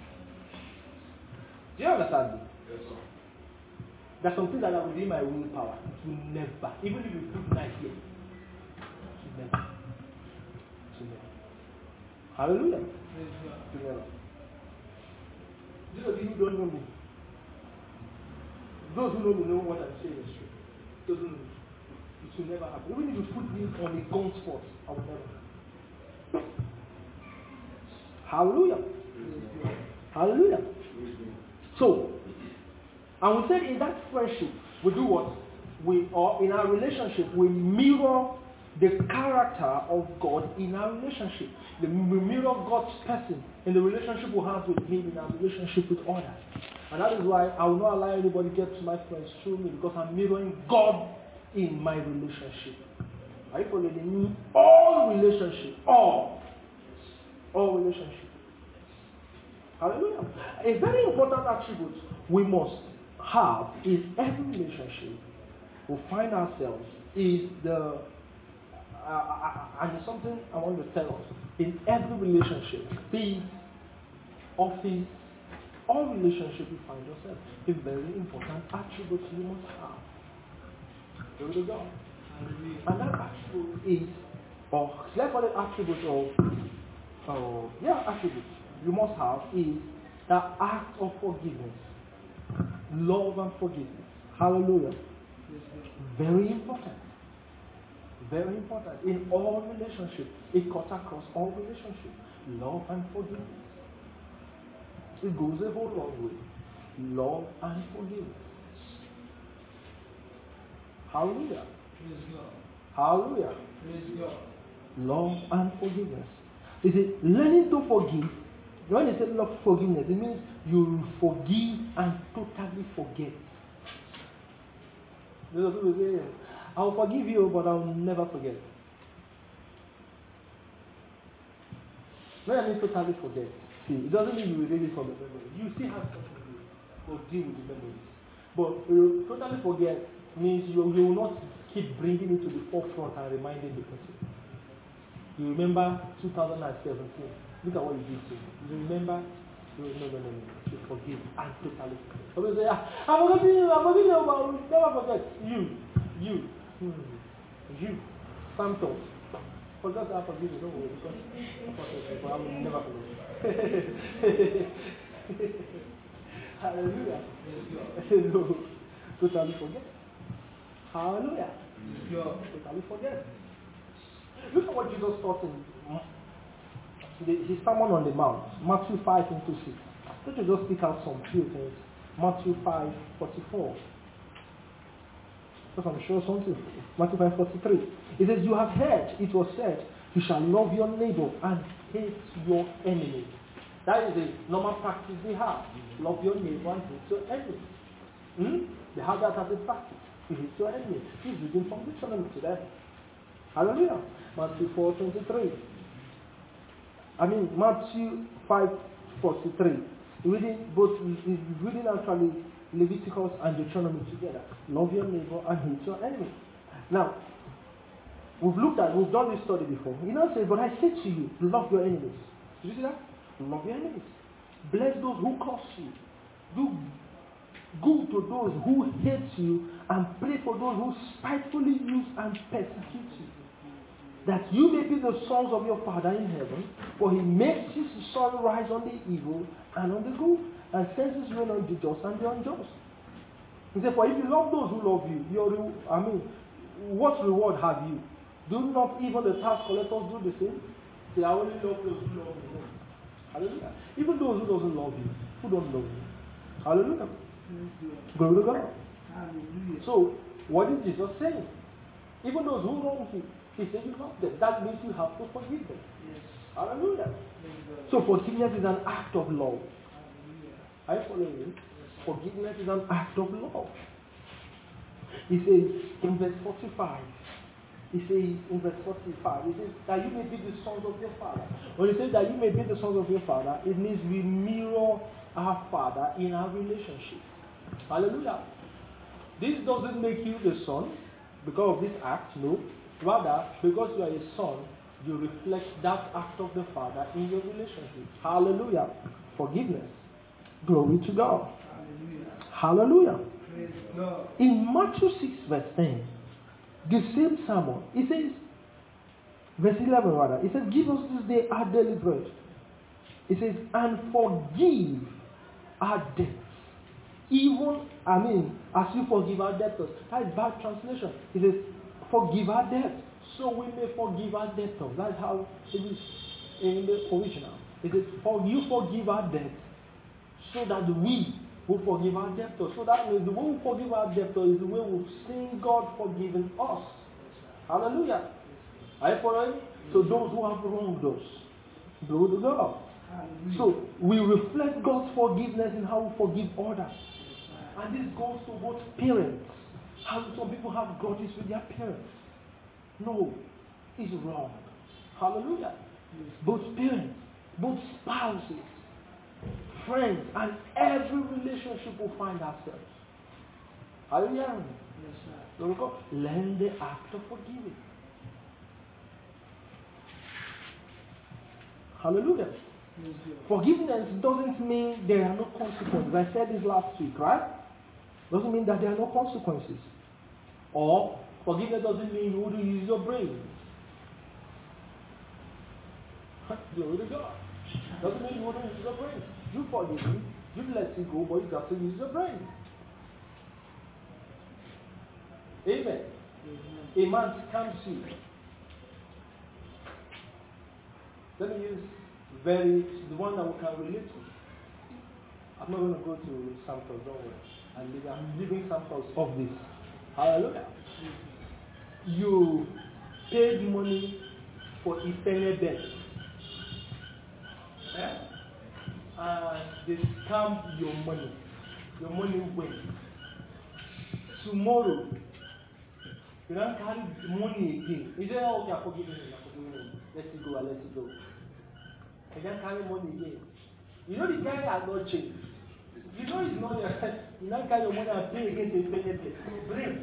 Do you understand me? Yes, sir. There's something that I will be my willpower. It will never. Even if you put night here. It will never. It will never. Hallelujah. It will never. Those of you who don't know me, those who know me know what I'm saying is true. Those who know me. It will never happen. Even if you put me on a gun spot, I will never. Hallelujah. Hallelujah. So, and we said in that friendship, we do what? We, or in our relationship, we mirror the character of God in our relationship. We mirror God's person in the relationship we have with Him, in our relationship with others. And that is why I will not allow anybody to get to my friends through me, because I'm mirroring God in my relationship. Are you following me? All relationship, all, all relationship. Hallelujah. A very important attribute we must have in every relationship we find ourselves is the, uh, uh, and it's something I want to tell us, in every relationship, be it office, all relationship you find yourself, a very important attribute you must have. Glory to God. And that attribute is, or let's call it attribute of, uh, yeah, attribute you must have is the act of forgiveness. Love and forgiveness. Hallelujah. Very important. Very important. In all relationships. It cuts across all relationships. Love and forgiveness. It goes a whole long way. Love and forgiveness. Hallelujah. Praise God. Hallelujah. Praise God. Love and forgiveness. Is it learning to forgive? When they say love forgiveness, it means you forgive and totally forget. Those people say, I'll forgive you, but I'll never forget. When I mean totally forget, see, it doesn't mean you erase it from the memory. You still have something to do or deal with the memories. But you totally forget means you, you will not keep bringing it to the forefront and reminding the person. You remember two thousand seventeen. Look at what you did to me. You remember? No, no, no, no, no. You forgive and totally forget. Somebody say, ah, I'm forgetting you, I'm forgetting you, but I will never forget. You, you, hmm. you, Santos. Forget I forgive you, don't worry, because I will never forget. Hallelujah. No, totally forget. Hallelujah. Totally forget. Look at what Jesus taught in the, his Sermon on the Mount, Matthew five into six. Let me just pick out some few things. Matthew five forty-four. Because I'm sure something. Matthew five forty-three. It says, you have heard, it was said, you shall love your neighbor and hate your enemy. That is a normal practice they have. Love your neighbor and hate your enemy. Hmm? They have that as a practice. You hate your enemy. He's reading from Deuteronomy today. Hallelujah. Matthew four twenty-three. I mean, Matthew five forty-three. Reading both, reading actually Leviticus and Deuteronomy together. Love your neighbor and hate your enemy. Now, we've looked at, we've done this study before. You know, say, but I say to you, love your enemies. Did you see that? Love your enemies. Bless those who curse you. Do good to those who hate you, and pray for those who spitefully use and persecute you, that you may be the sons of your Father in heaven, for he makes his sun rise on the evil and on the good, and sends his rain on the just and the unjust. He said, for if you love those who love you, your re- I mean, what reward have you? Do not even the tax collectors do the same? Say, I only love those who love me. Hallelujah. Even those who doesn't love you, who don't love you. Hallelujah. Glory to God. Hallelujah. So, what is Jesus saying? Even those who wrong you, he said you love them. That means you have to forgive them. Yes. Hallelujah. So forgiveness is an act of love. Hallelujah. Are you following me? Yes. Forgiveness is an act of love. He says in verse forty-five, he says in verse forty-five, he says that you may be the sons of your Father. When he says that you may be the sons of your Father, it means we mirror our Father in our relationship. Hallelujah. This doesn't make you the son because of this act, no. Rather, because you are a son, you reflect that act of the Father in your relationship. Hallelujah. Forgiveness. Glory to God. Hallelujah. Hallelujah. Praise God. In Matthew six verse ten, the same sermon, it says, verse eleven rather, it says, give us this day our daily bread. It says, and forgive our debts. Even, I mean, as you forgive our debtors. That is bad translation. It says, forgive our debts, so we may forgive our debtors. That's how it is in the original. It says, for you forgive our debts, so that we will forgive our debtors. So that means the way we forgive our debtors is the way we've seen God forgiving us. Hallelujah. Are you following? So those who have wronged us, glory to God. So we reflect God's forgiveness in how we forgive others. And this goes to both parents. How some people have grudges with their parents. No, it's wrong. Hallelujah. Both parents, both spouses, friends, and every relationship we find ourselves. Hallelujah. Yes, sir. Learn the act of forgiving. Hallelujah. Yes, forgiveness doesn't mean there are no consequences. I said this last week, right? Doesn't mean that there are no consequences. Or forgiveness doesn't mean you wouldn't use your brain. Glory to God. Doesn't mean you wouldn't use your brain. You forgive me, you let it go, but you got to use your brain. Amen. A man comes to you. Let me use very the one that we can relate to. I'm not going to go to samples, don't worry. I'm leaving samples of this. Hallelujah. You paid money for eternal debt. Eh? And they scam your money. Your money went. Tomorrow, you don't carry money again. You say, oh, okay, I'm forgiving him, I'm forgiving him. Let it go, I let it go. You don't carry money again. You know the guy has not changed. You know it's not your, you don't carry your money and pay again to pay it. Brain.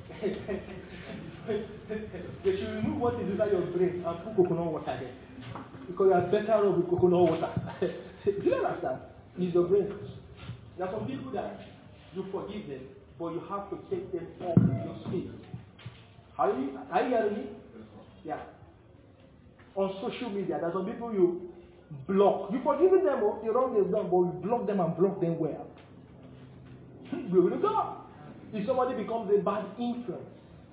They should remove what is inside your brain and put coconut water there. Because you are better off with coconut water. Do you understand? It's your brain. There are some people that you forgive them, but you have to take them off your space. Are you, are you hearing me? Yeah. On social media, there are some people you block. You forgive them, or the wrong they've done, but you block them and block them well. Glory to God. If somebody becomes a bad influence.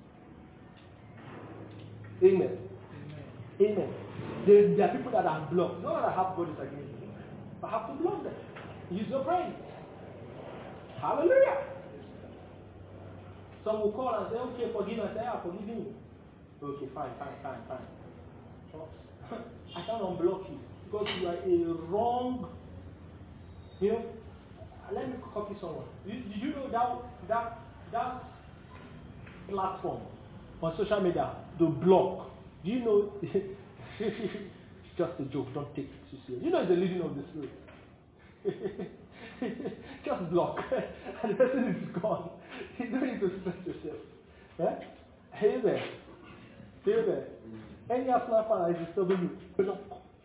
Amen. Amen. Amen. There, there are people that are blocked. Not that I have God is against them, but I have to block them. Use your brain. Hallelujah. Some will call and say, okay, forgive me. I say, I'm forgiving you. Okay, fine, fine, fine, fine. So, I can't unblock you because you are a wrong. You know, let me copy someone. Did, did you know that that that platform on social media, the block? Do you know? Just a joke. Don't take it too serious. You know, it's the leading of the spirit. Just block, and the person is gone. You don't need to stress yourself. Yeah? Hey there. Hey there. Any Arsenal fan is disturbing you, block.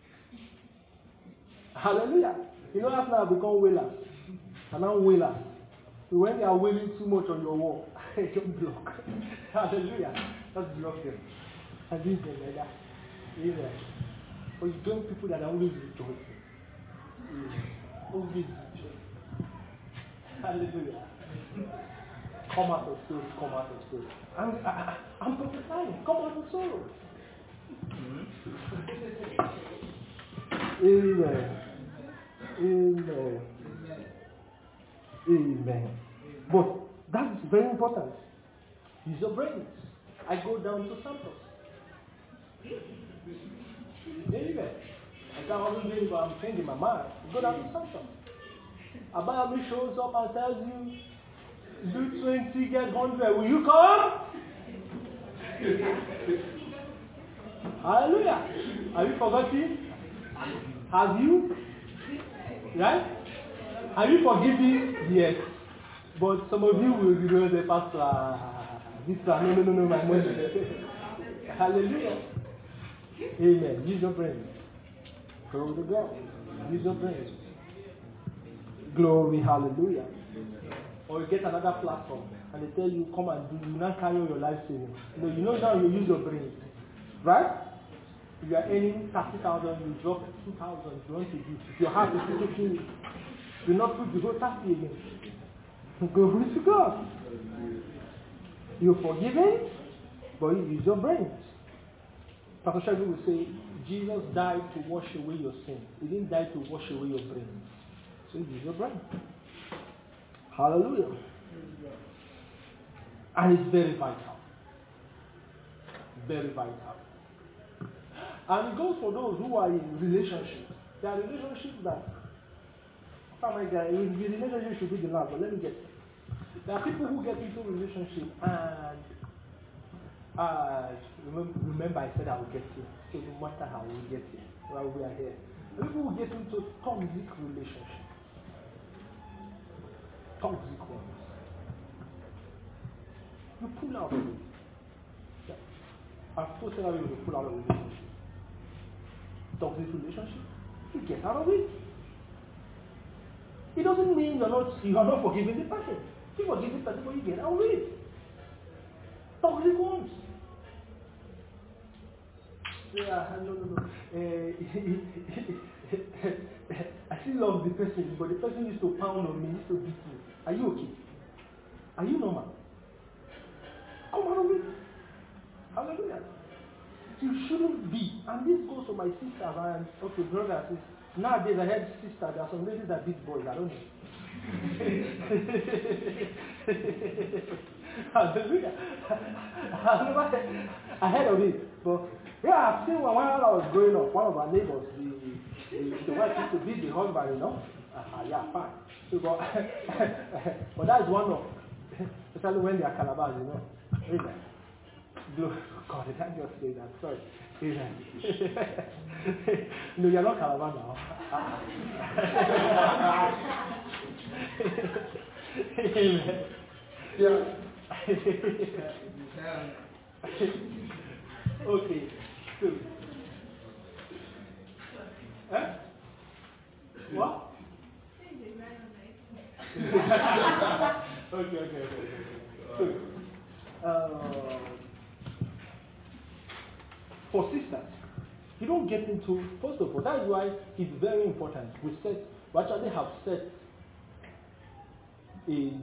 Hallelujah. You know, Arsenal have become wailers. And now wailers. So when they are wailing too much on your wall, don't block. Hallelujah. Just block them. And leave them like that. Amen. But you don't people that are always rejoicing. Amen. Always rejoicing. Hallelujah. Come out of sorrow, come out of sorrow. I'm, I, I'm prophesying. Come out of sorrow. Amen. Amen. Amen. But that is very important. Use your brains. I go down to Santos. Amen. I can't always believe I'm changing my mind. Go down to Santos. Abayami shows up and tells you, do twenty, get one hundred. Will you come? Hallelujah. Have you forgotten? Have you? Right? Have you forgiven? Yes. But some of you will be going to say, Pastor, this one, no, no, no, no, my money. Hallelujah. Amen. Use your brain. Glory to God. Use your brain. Glory, hallelujah. Or you get another platform and they tell you, come and do, you not carry your life savings. No, you know now you use your brain. Right? If you are earning thirty thousand, you drop two thousand, you want to give. If your heart is taking it, you not put the whole thirty again. Glory to God. You're forgiven, but you use your brains. Pastor Shagun will say, Jesus died to wash away your sins. He didn't die to wash away your brains. So use your brain. Hallelujah. And it's very vital. Very vital. And it goes for those who are in relationships. There are relationships that, oh my God, the relationship should be the last, but let me get it. There are people who get into a relationship and uh, remember, remember I said I will get here. So no matter how we get here, while we are here. People who get into toxic relationships. Toxic ones. You pull out of it. Yeah. I've told several people to pull out of relationship. Toxic relationship. You get out of it. It doesn't mean you're not you are not forgiving the person. You forgive the person, but you get out of it. Toxic ones. Yeah, no, no, no. Uh, I still love the person, but the person used to pound on me, used to beat me. Are you okay? Are you normal? Come out of it. Hallelujah. You shouldn't be. And this goes to my sisters and okay, brothers. Sisters. Nowadays, I heard sisters. There are some ladies that beat boys. I don't know. Hallelujah. I never I heard of it. But yeah, I've seen one while I was growing up, one of our neighbors, the, the, the wife used to beat the husband, you know. Uh, yeah, fine. So, but, but that's one of, especially when they are calabas, you know. Amen. Glory to God, I can't just say that. Sorry. Amen. No, you're not calabar now. Amen. Yeah. Okay. Good. Huh? What? okay, okay, okay, okay. Good. Uh, for sisters, you don't get into, first of all, that's why it's very important. We set, we actually have set a,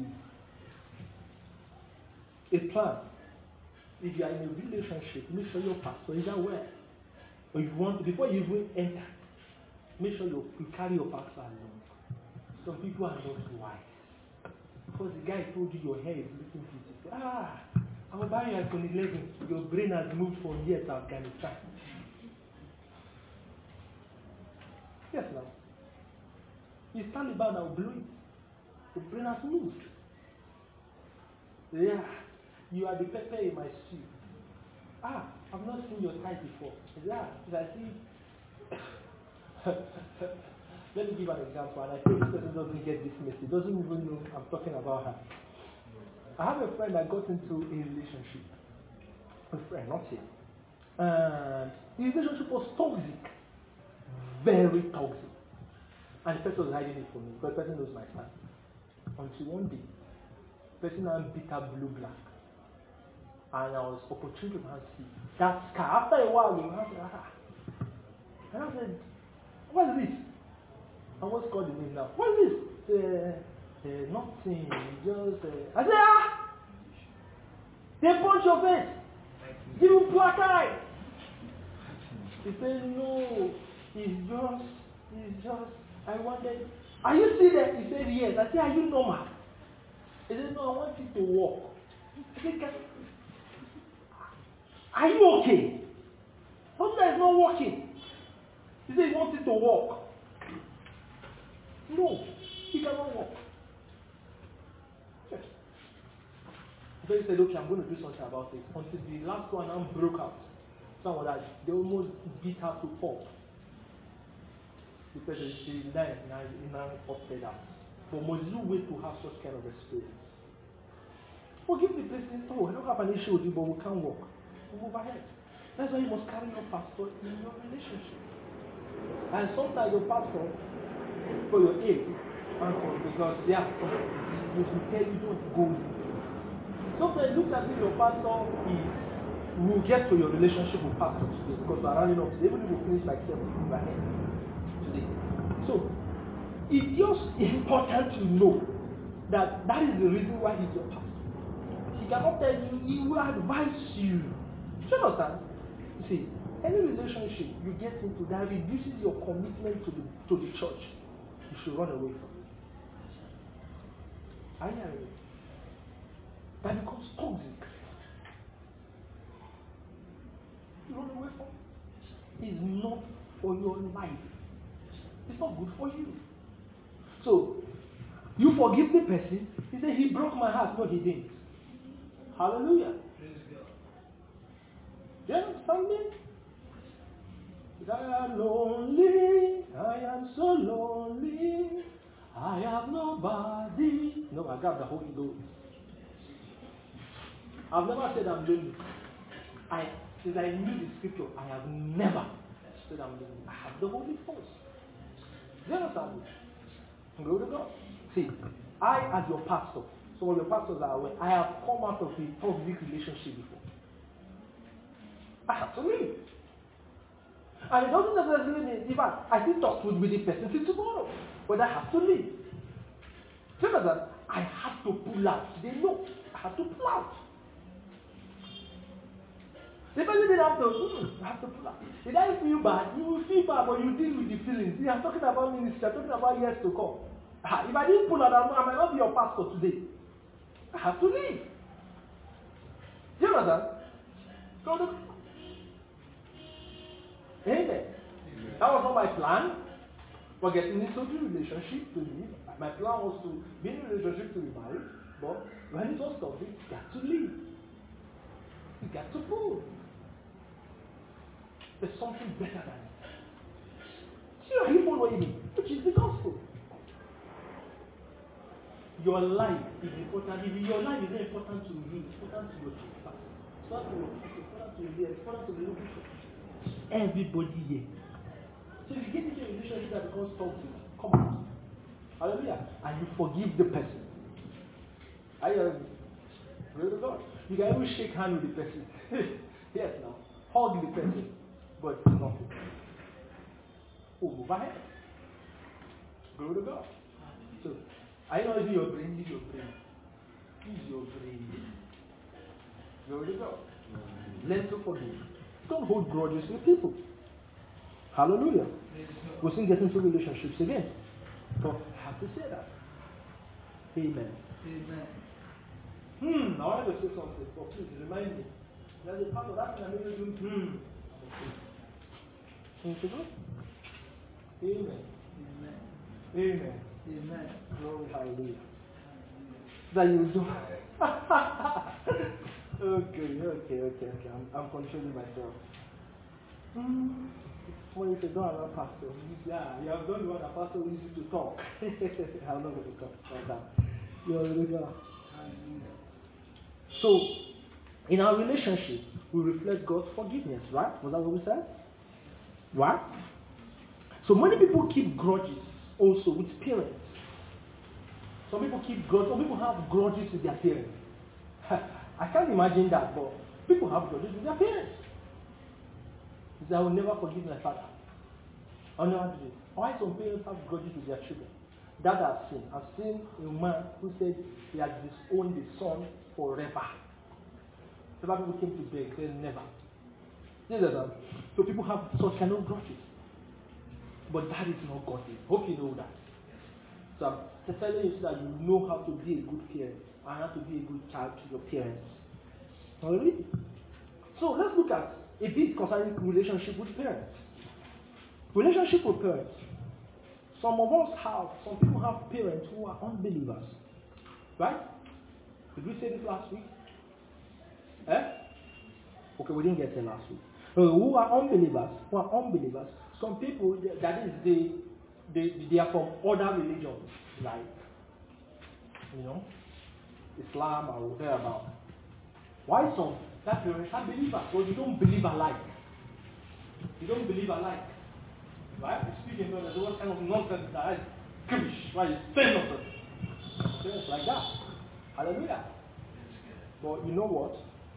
a plan. If you are in a relationship, make sure your pastor is aware. Or if you want, before you even enter, make sure you, you carry your pastor along. Some people are not wise. Because the guy told you your hair is looking beautiful. Ah, I will buy you iPhone eleven. Your brain has moved from here to Afghanistan. Yes, now. It's Taliban that will blow it. The brain has moved. Yeah, you are the pepper in my stew. Ah, I've not seen your type before. Yeah, I see. Let me give an example, and I think this person doesn't get this message, doesn't even know I'm talking about her. I have a friend that got into a relationship. A friend, not him. And the relationship was toxic. Very toxic. And the person was hiding it from me, because the person knows my style. Until one day, the person now beat her blue black. And I was opportune to see that scar. After a while, you have to ah. And I said, what's this? And what's called the name now? What's this? Uh, uh, nothing. Just uh, I said, ah! They punch your face. Give you black eye. He said, no. It's just, it's just, I wanted. Are you still there? He said, yes. I said, are you normal? He said, no, I want you to walk. I said, are you okay? Something that is not working. He said he wanted to walk. No, he cannot walk. Yes. So he said, okay, I'm going to do something about it. Until the last one now broke out. Someone that they almost beat her to pulp. Because she died in an upside down. But must you wait to have such kind of experience? Forgive the person. Oh, I don't have an issue with you, but we can't walk. We move ahead. That's why you must carry your pastor in your relationship. And sometimes your pastor, for your age, and for, because yeah, you will tell you don't go. Sometimes it looks as if your pastor is, we'll get to your relationship with pastor today, because we're running up today, even if we finish like seven people ahead today. So, it's just important to know that that is the reason why he's your pastor. He cannot tell you, he will advise you. Do you understand? You see, any relationship you get into that reduces your commitment to the to the church, you should run away from it. I hear it. That becomes toxic. You run away from it. It's not for your life. It's not good for you. So, you forgive the person. He said, he broke my heart. No, he didn't. Hallelujah. Do you understand me? I am lonely. I am so lonely. I have nobody. No, I got the Holy Ghost. I've never said I'm lonely. I, since I knew the scripture, I have never said I'm lonely. I have the Holy Ghost. Do you understand me? Go to God. See, I, as your pastor, some of your pastors are aware, I have come out of a toxic relationship before. I have to leave. And it doesn't necessarily mean, in fact, I still talk with, with the person till tomorrow, but I have to leave. Do you understand? I have to pull out. They know I have to pull out. The person didn't have to, mm, I have to pull out. Did I feel bad? You will feel bad, but you deal with the feelings. See, I'm talking about ministry, I'm talking about years to come. If I didn't pull out, I might not be your pastor today. I have to leave. Do you understand? Go to Amen. That was not my plan. For getting into the relationship to live. My plan was to be in a relationship to be married. But when it was toxic, you got to leave. You got to move. There's something better than it. See, are you following me? Which is the gospel. Your life is important. If your life is important to you, it's important to your church. It's important to your people. It's important to you. It's important to the local church. Everybody here. So if you get into a relationship that becomes toxic, come out. Hallelujah. And you forgive the person. I hear you. Glory to God. You can even shake hands with the person. Yes, now. Hug the person. But it's nothing. Oh, move ahead. Glory to God. So, I know it's your brain, use your brain. Use your brain. Glory to God. Learn to forgive. Don't hold grudges with people. Hallelujah. We'll soon get into relationships again. So I have to say that. Amen. Amen. Hmm, I wanted to say something, but please remind me. There's a part of that thing I made you do. Hmm. Thank you, God. Amen. Amen. Amen. Amen. Glory, hallelujah. That you do. okay, okay, okay, okay. I'm, I'm controlling myself. Hmm. When you say, don't allow pastor, yeah, you have done what a pastor uses you to talk. I'm not going to talk about that. You're really good. So, in our relationship, we reflect God's forgiveness, right? Was that what we said? Right? So many people keep grudges also with parents. Some people keep grudges. Some people have grudges with their parents. I can't imagine that, but people have grudges with their parents. He said, I will never forgive my father. I will never do it. Why some parents have grudges with their children? That I've seen. I've seen a man who said he has disowned the son forever. Several people came to beg, said never. So people have such kind of grudges. But that is not godly. Hope you know that. So I'm telling you so that you know how to be a good parent and how to be a good child to your parents. Alright? So let's look at a bit concerning relationship with parents. Relationship with parents. Some of us have, some people have parents who are unbelievers. Right? Did we say this last week? Eh? Okay, we didn't get there last week. Uh, who are unbelievers? Who are unbelievers? Some people, that is, they, they, they are from other religions, like, you know, Islam or whatever about. Why some? That parents are believers, but you don't believe alike. You don't believe alike. Right? You speak in there's what kind of nonsense that is gibberish. Why you say nonsense? It's like that. Hallelujah. But you know what?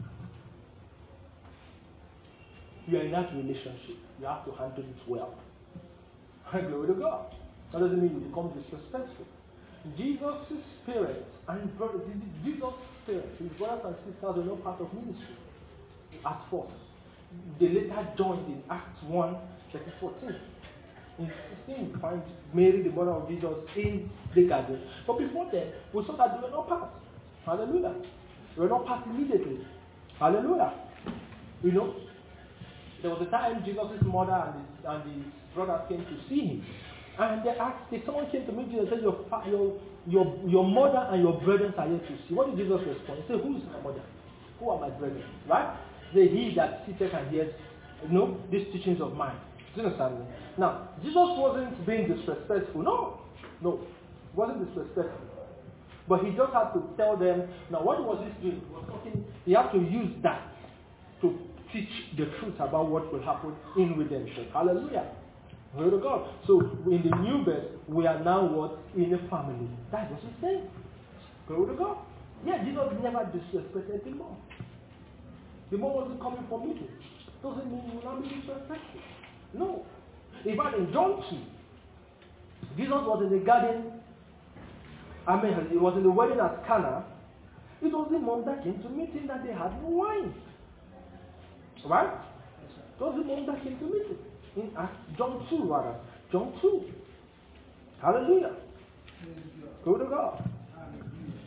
You are in that relationship. You have to handle it well. Glory to God. That doesn't mean you become disrespectful. Jesus' parents and brothers, Jesus' parents, his brothers and sisters were not part of ministry at first. They later joined in Acts one, chapter fourteen. In sixteen, you find Mary, the mother of Jesus, in the garden. But before then, we saw that they were not part. Hallelujah. They were not part immediately. Hallelujah. You know, there was a time Jesus' mother and his, and his brothers came to see him. And they asked, if someone came to meet Jesus and said, your, your, your, your mother and your brethren are here to see. What did Jesus respond? He said, who is my mother? Who are my brethren? Right? He said, he that sitteth and hears, you know, these teachings of mine. Do you understand me? Now, Jesus wasn't being disrespectful. No. No. He wasn't disrespectful. But he just had to tell them, now what was he doing? He was talking, he had to use that to teach the truth about what will happen in redemption. Hallelujah. Glory to God. So in the new birth, we are now what? In a family. That's what he's saying. Glory to God. Yeah, Jesus never disrespected the mom. The mom wasn't coming for meeting. Doesn't mean you will not be disrespectful. No. In fact, in John two, Jesus was in the garden. I mean, he was in the wedding at Cana. It was the mom that came to meet him that they had no wine. Right? It was the mom that came to meet him. In John two, rather. John two. Hallelujah. Go to God.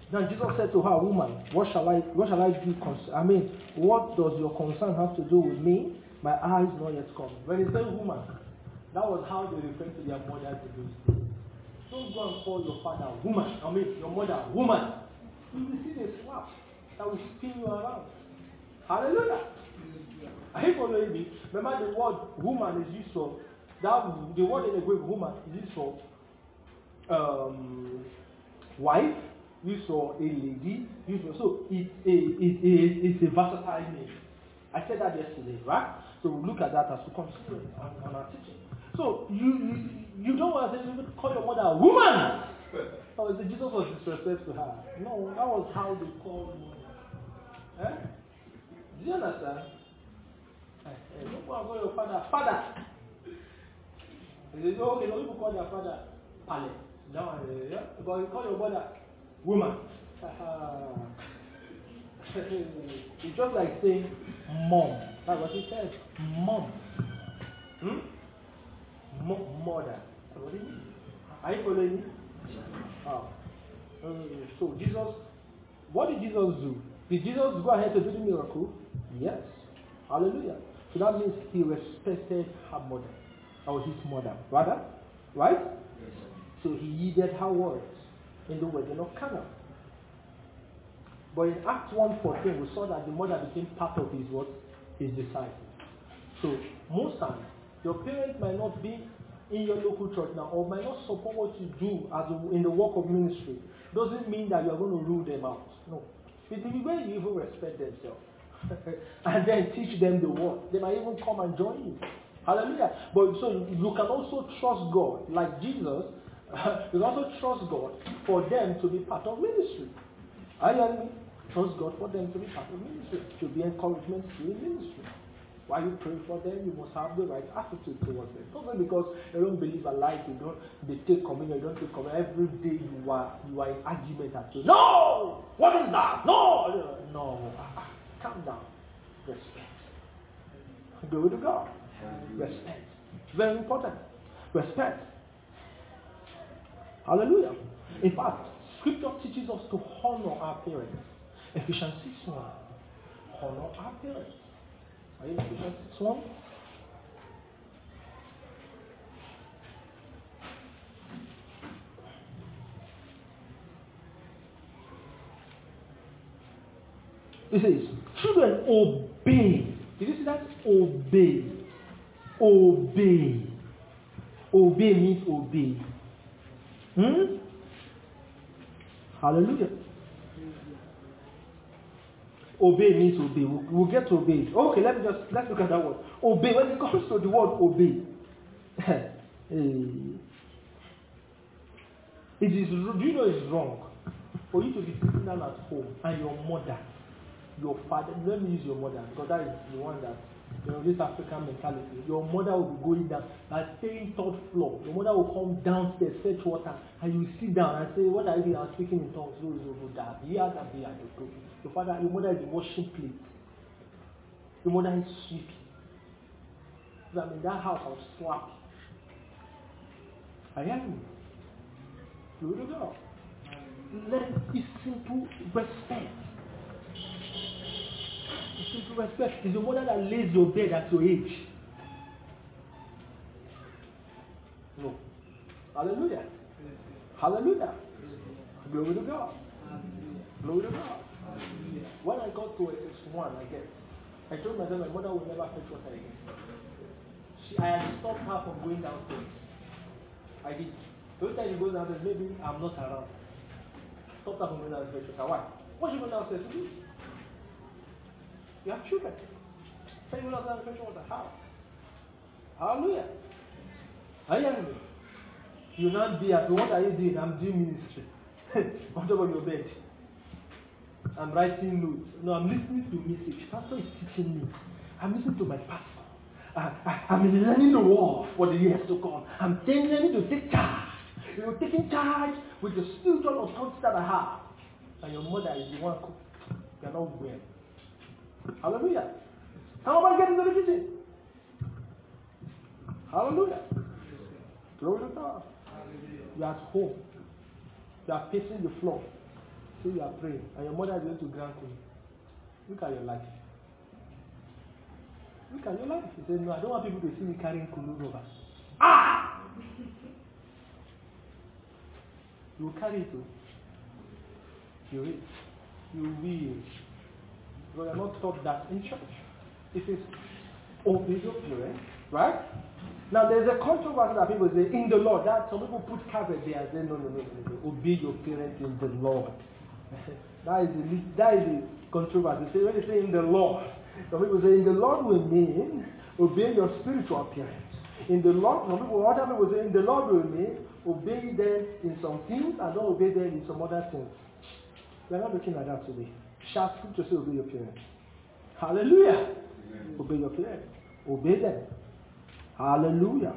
Then Jesus said to her, woman, what shall I what shall I do? Cons- I mean, what does your concern have to do with me? My hour is not yet come. When he said woman, that was how they referred to their mothers in those days. Don't go and call your father woman. I mean, your mother woman. You will see the slap that will spin you around. Hallelujah. Are you following me? Remember the word woman is used for, that the word in the Greek woman is used for um, wife, used for a lady, used for, so it's a, it, it, it's a versatile name. I said that yesterday, right? So we'll look at that as we continue on, on our teaching. So you, you you don't want to say, you call your mother a woman. Oh, so Jesus was disrespectful to her. No, that was how they called mother. Eh? Do you understand? Eh, eh, don't go and call your father father. They say, oh, okay, no people call their father pale. No, eh, yeah, but you call your mother woman. It's just like saying mom. That's what he says. Mom. Hmm? Mo- mother. That's what it means. Are you following me? Oh. Uh, so Jesus, what did Jesus do? Did Jesus go ahead to do the miracle? Yes. Hallelujah. So that means he respected her mother, or his mother, rather, right? Yes. So he heeded her words in the wedding of Cana. But in Acts one fourteen, we saw that the mother became part of his what? His disciples. So most times, your parents might not be in your local church now, or might not support what you do as a, in the work of ministry. Doesn't mean that you are going to rule them out. No. It's the way you even respect themselves. And then teach them the word. They might even come and join you. Hallelujah. But so you can also trust God, like Jesus. You can also trust God for them to be part of ministry. Are you hearing me? Trust God for them to be part of ministry, to be encouragement to ministry. While you pray for them, you must have the right attitude towards them. Not because they don't believe alike, you don't, they take communion, you don't take communion. Every day you are you are in argument at you. No! What is that? No! No. Calm down. Respect. Glory to God. Respect. Very important. Respect. Hallelujah. In fact, Scripture teaches us to honor our parents. Ephesians six one. Honor our parents. Are you in Ephesians six one? It says, children, obey. Did you see that? Obey. Obey. Obey means obey. Hmm? Hallelujah. Obey means obey. We'll, we'll get to obey. Okay, let me just let's look at that word. Obey. When it comes to the word obey, it is. Do you know it's wrong for you to be sitting down at home and your mother, your father. Let me use your mother because that is the one that, you know, this African mentality. Your mother will be going down, like staying third floor. Your mother will come downstairs, fetch water, and you sit down and say, "What are you doing?" I'm speaking in tongues. Your father, your mother is washing plates. Your mother is sweeping. So I'm in that house, I'll slap you. I am. Glory to God. Let it's simple respect. It's simple respect. It's your mother that lays your bed at your age. No. Hallelujah. Hallelujah. Glory to God. Glory to God. When I got to S S one, I guess, I told myself my mother would never fetch water again. She, I had stopped her from going downstairs. I did. Every time she goes downstairs, maybe I'm not around. Stopped her from going downstairs. Why? What should you go downstairs to do? You have children. Say you go downstairs and fetch water. How? Hallelujah. Are you hearing me? You not be at what are you doing? I'm doing ministry. On top of your bed. I'm writing notes. No, I'm listening to message. Pastor is teaching me. I'm listening to my pastor. I, I, I'm learning the word for the years to come. I'm learning to take charge. You know, taking charge with the spiritual authority that I have. And your mother is the one cooking. You're not well. Hallelujah. Somebody get into the kitchen. Hallelujah. Glory to God. You're at home. You are facing the floor. say you are praying, and your mother is going to grant you. Look at your life. Look at your life. He said, no, I don't want people to see me carrying kulu rubber. Ah! You will carry it too. You will. You will. But you are not taught that in church. It is obey your parents, right? Now there's a controversy that people say in the Lord. That some people put caveat there and say no, no, no, no, no. Obey your parents in the Lord. that is the that is the controversy. Say when they say in the Lord, some people say in the Lord will mean obey your spiritual parents. In the Lord, some people, other people say in the Lord will mean obey them in some things and don't obey them in some other things. We are not looking at that today. Shall scripture say obey your parents? Hallelujah. Amen. Obey your parents. Obey them. Hallelujah.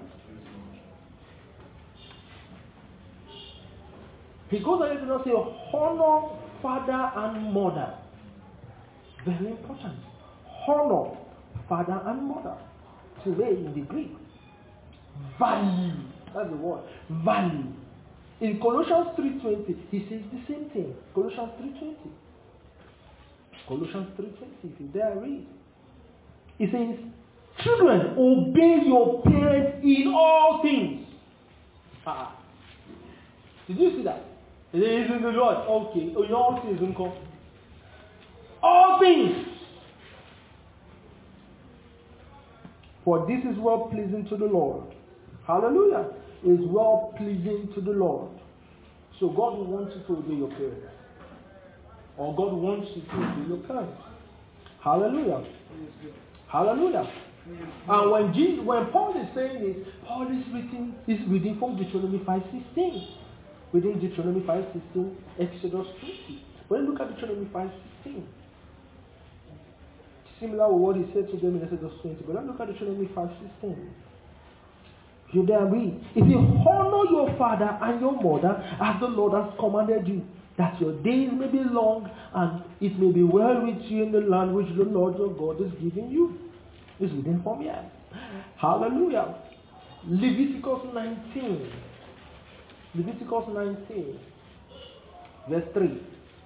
He goes ahead to say honor father and mother. Very important. Honor father and mother. Today in the Greek. Value. That's the word. Value. In Colossians three twenty, he says the same thing. Colossians three twenty. Colossians three twenty, if you dare read. He says, children, obey your parents in all things. Ah. Did you see that? It is in the Lord. Okay. In all things, uncle. All things. For this is well pleasing to the Lord. Hallelujah. Is well pleasing to the Lord. So God wants you to obey your parents. Or God wants you to obey your parents. Hallelujah. Hallelujah. And when Jesus, when Paul is saying this, Paul is reading is reading from Deuteronomy five sixteen. Within Deuteronomy five sixteen, Exodus twenty. When you look at Deuteronomy five sixteen, similar to what he said to them in Exodus twenty, but let's look at Deuteronomy five sixteen. You there read. If you honor your father and your mother as the Lord has commanded you, that your days may be long and it may be well with you in the land which the Lord your God is giving you. It's written from here. Hallelujah. Leviticus nineteen. Leviticus nineteen. Verse three.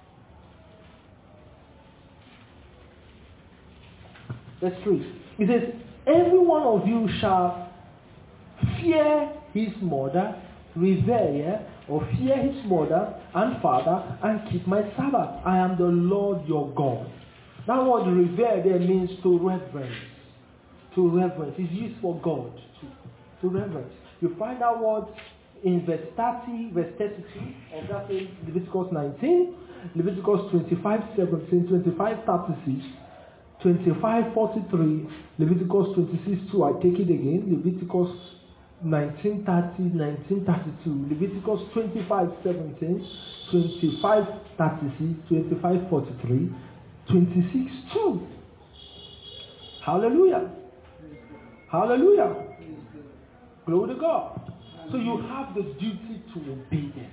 Verse three. It says, every one of you shall fear his mother, revere or fear his mother and father, and keep my Sabbath. I am the Lord your God. That word revere there means to reverence. To reverence. It's used for God. To, to reverence. You find that word in verse thirty, verse thirty-two of that same Leviticus nineteen, Leviticus twenty-five seventeen, twenty-five thirty-six, twenty-five forty-three, Leviticus twenty-six two. I take it again. Leviticus nineteen thirty, nineteen thirty-two, Leviticus twenty-five seventeen, twenty-five thirty-six, twenty-five forty-three, twenty-six two. Hallelujah. Hallelujah. Glory to God. So you have the duty to obey them.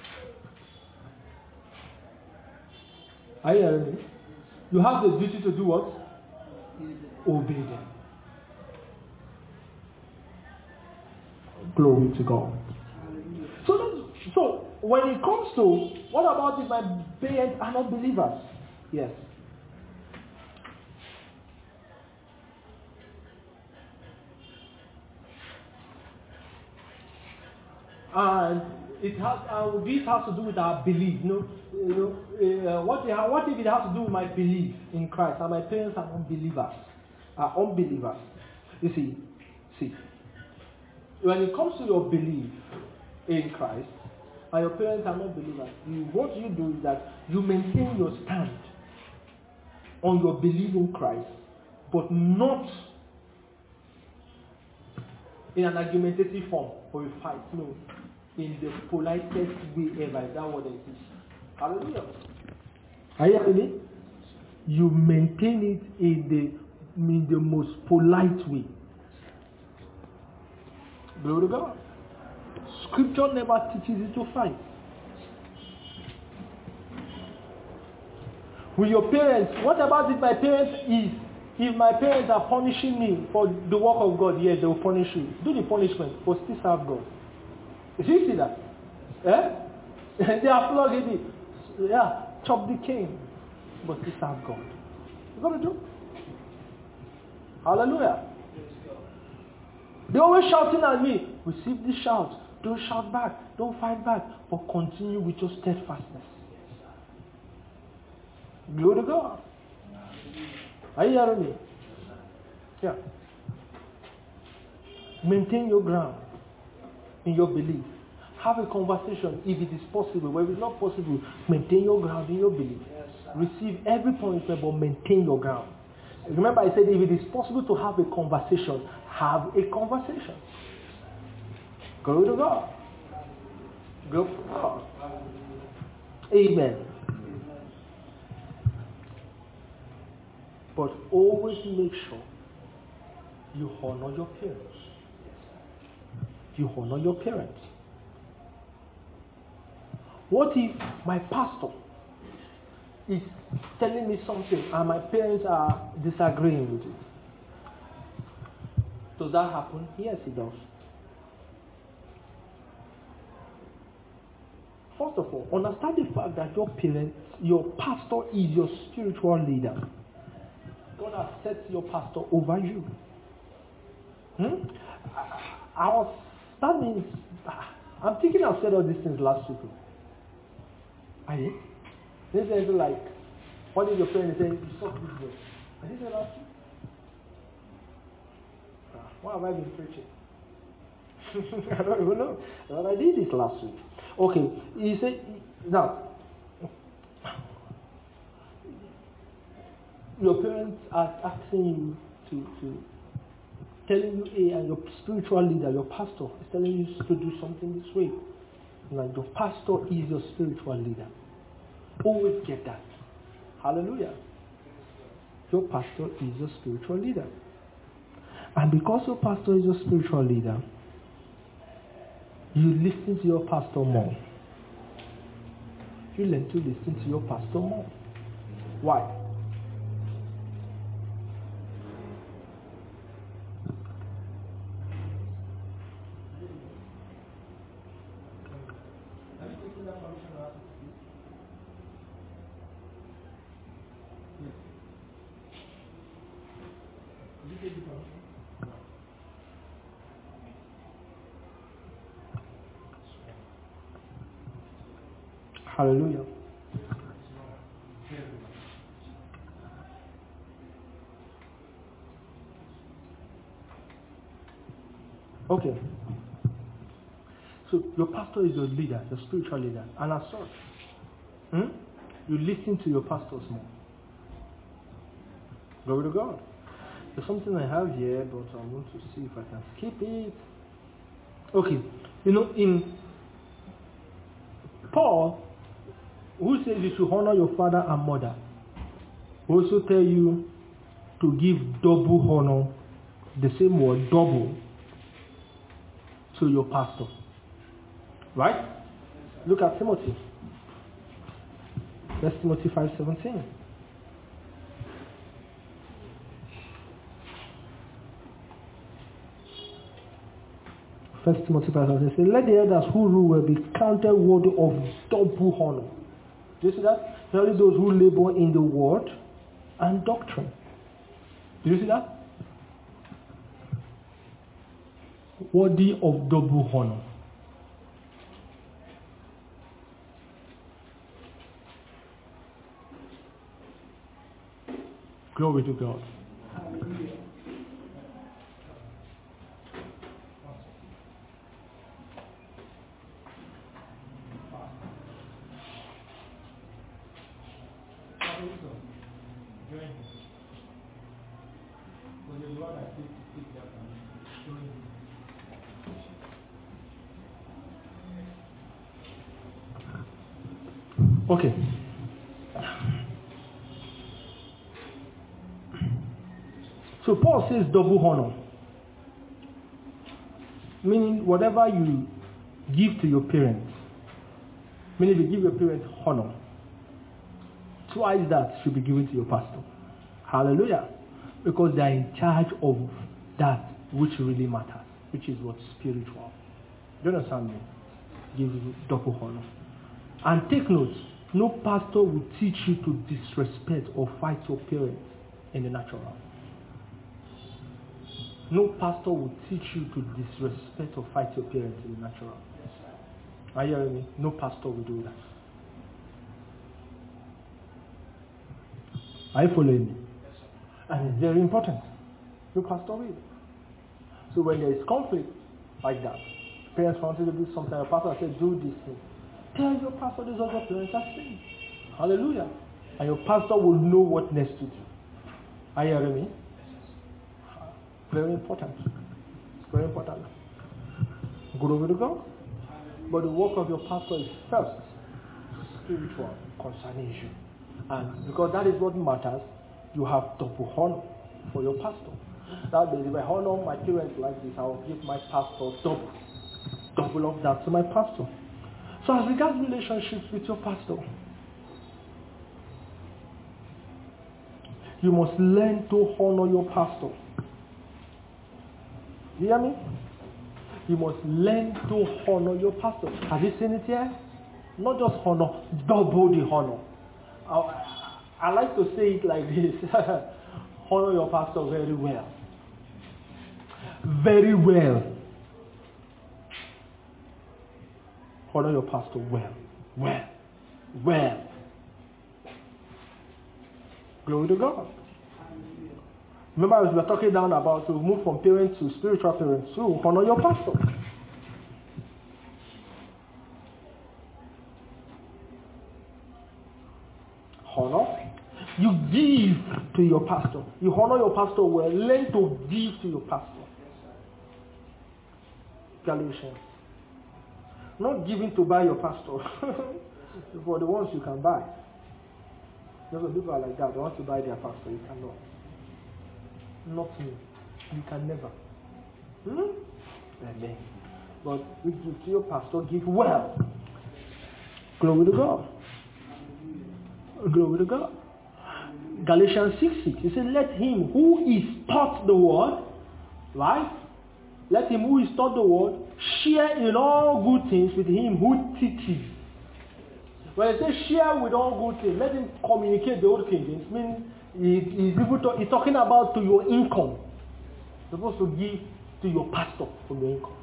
Are you hearing me? You have the duty to do what? Obey them. Glory to God. So, that's, so when it comes to what about if my parents are not believers? Yes. And it has. Uh, this has to do with our belief. You know, you know uh, what, what if it has to do with my belief in Christ? And my parents are unbelievers. Are unbelievers. You see, see. When it comes to your belief in Christ, and your parents are not believers, you, what you do is that you maintain your stand on your belief in Christ, but not in an argumentative form or a fight. No, in the politest way ever. Is that what it is? Hallelujah. Are you hearing me? You maintain it in the in the most polite way. Glory to God. Scripture never teaches you to fight. With your parents, what about if my parents is, if my parents are punishing me for the work of God, yes, they will punish you. Do the punishment, but still serve God. You see that? Eh? They are flogging me. Yeah. chop the cane, but still serve God. You got to do. Hallelujah. They're always shouting at me. Receive the shout. Don't shout back. Don't fight back. But continue with your steadfastness. Glory to God. Are you hearing me? Yeah. Maintain your ground in your belief. Have a conversation if it is possible. But if it's not possible, maintain your ground in your belief. Receive every punishment, but maintain your ground. Remember, I said if it is possible to have a conversation, have a conversation. Glory to God. Glory to God. Amen. But always make sure you honor your parents. You honor your parents. What if my pastor is telling me something and my parents are disagreeing with it? Does that happen? Yes, it does. First of all, understand the fact that your parents, your pastor is your spiritual leader. God has set your pastor over you. Hmm? I, I was, that means, I'm thinking I've said all these things last week. I did. This is like, what did your parents say? You suck this way. I did say last week. Ah, what have I been preaching? I don't even know. But I did this last week. Okay, he said, now, your parents are asking you to, to telling you A, and your spiritual leader, your pastor, is telling you to do something this way. Like your pastor is your spiritual leader. Always get that. Hallelujah. Your pastor is your spiritual leader. And because your pastor is your spiritual leader, you listen to your pastor more. You learn to listen to your pastor more. Why? Hallelujah. Okay. So your pastor is your leader, your spiritual leader. And as such, hmm, you listen to your pastors more. Glory to God. There's something I have here, but I want to see if I can skip it. Okay. You know, in Paul, who says you should honor your father and mother, also tell you to give double honor, the same word, double, to your pastor. Right? Look at Timothy. First Timothy five seventeen. First Timothy five seventeen says, let the elders who rule will be counted worthy of double honor. Do you see that? Only those who labor in the word and doctrine. Do you see that? Worthy of double honor. Glory to God. Okay. So Paul says double honor. Meaning whatever you give to your parents, meaning if you give your parents honor, twice that should be given to your pastor. Hallelujah. Because they are in charge of that which really matters, which is what's spiritual. Do you understand me? Give double honor. And take note, No pastor will teach you to disrespect or fight your parents in the natural. No pastor will teach you to disrespect or fight your parents in the natural. Are you hearing me? No pastor will do that. Are you following me? And it's very important. No pastor will. So when there is conflict like that, parents want you to do something, the pastor says, do this thing. Tell your pastor this is what your parents are saying. Hallelujah. And your pastor will know what next to do. Are you hearing me? Very important. It's very important. Glory to God. But the work of your pastor is first spiritual concerning you. And because that is what matters, you have double honor for your pastor. That means if I honor my parents like this, I will give my pastor double. Double of that to my pastor. So as regards relationships with your pastor, you must learn to honor your pastor. You hear me? You must learn to honor your pastor. Have you seen it here? Not just honor, double the honor. I, I like to say it like this. Honor your pastor very well. Very well. Honor your pastor well. Well. Well. Glory to God. Remember, as we were talking down about to move from parents to spiritual parents, so honor your pastor. Honor. You give to your pastor. You honor your pastor well. Learn to give to your pastor. Galatians. Not giving to buy your pastor. For the ones you can buy. There's some people are like that. They want to buy their pastor. You cannot. Not me. You can never. Hmm? Amen. But we give to your pastor, give well. Glory to God. Glory to God. Galatians six six. He said, let him who is taught the word, right? Let him who is taught the word share in all good things with him who teaches. When I say share with all good things, let him communicate the old things. It means he's, talk, he's talking about to your income. You're supposed to give to your pastor from your income.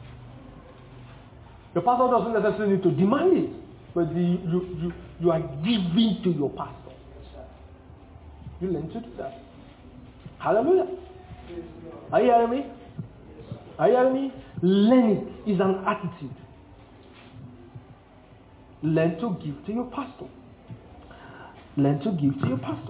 Your pastor doesn't necessarily need to demand it, but the, you, you, you are giving to your pastor. You learn to do that. Hallelujah. Are you hearing me? Are you hearing me? Learning is an attitude. Learn to give to your pastor. Learn to give to your pastor.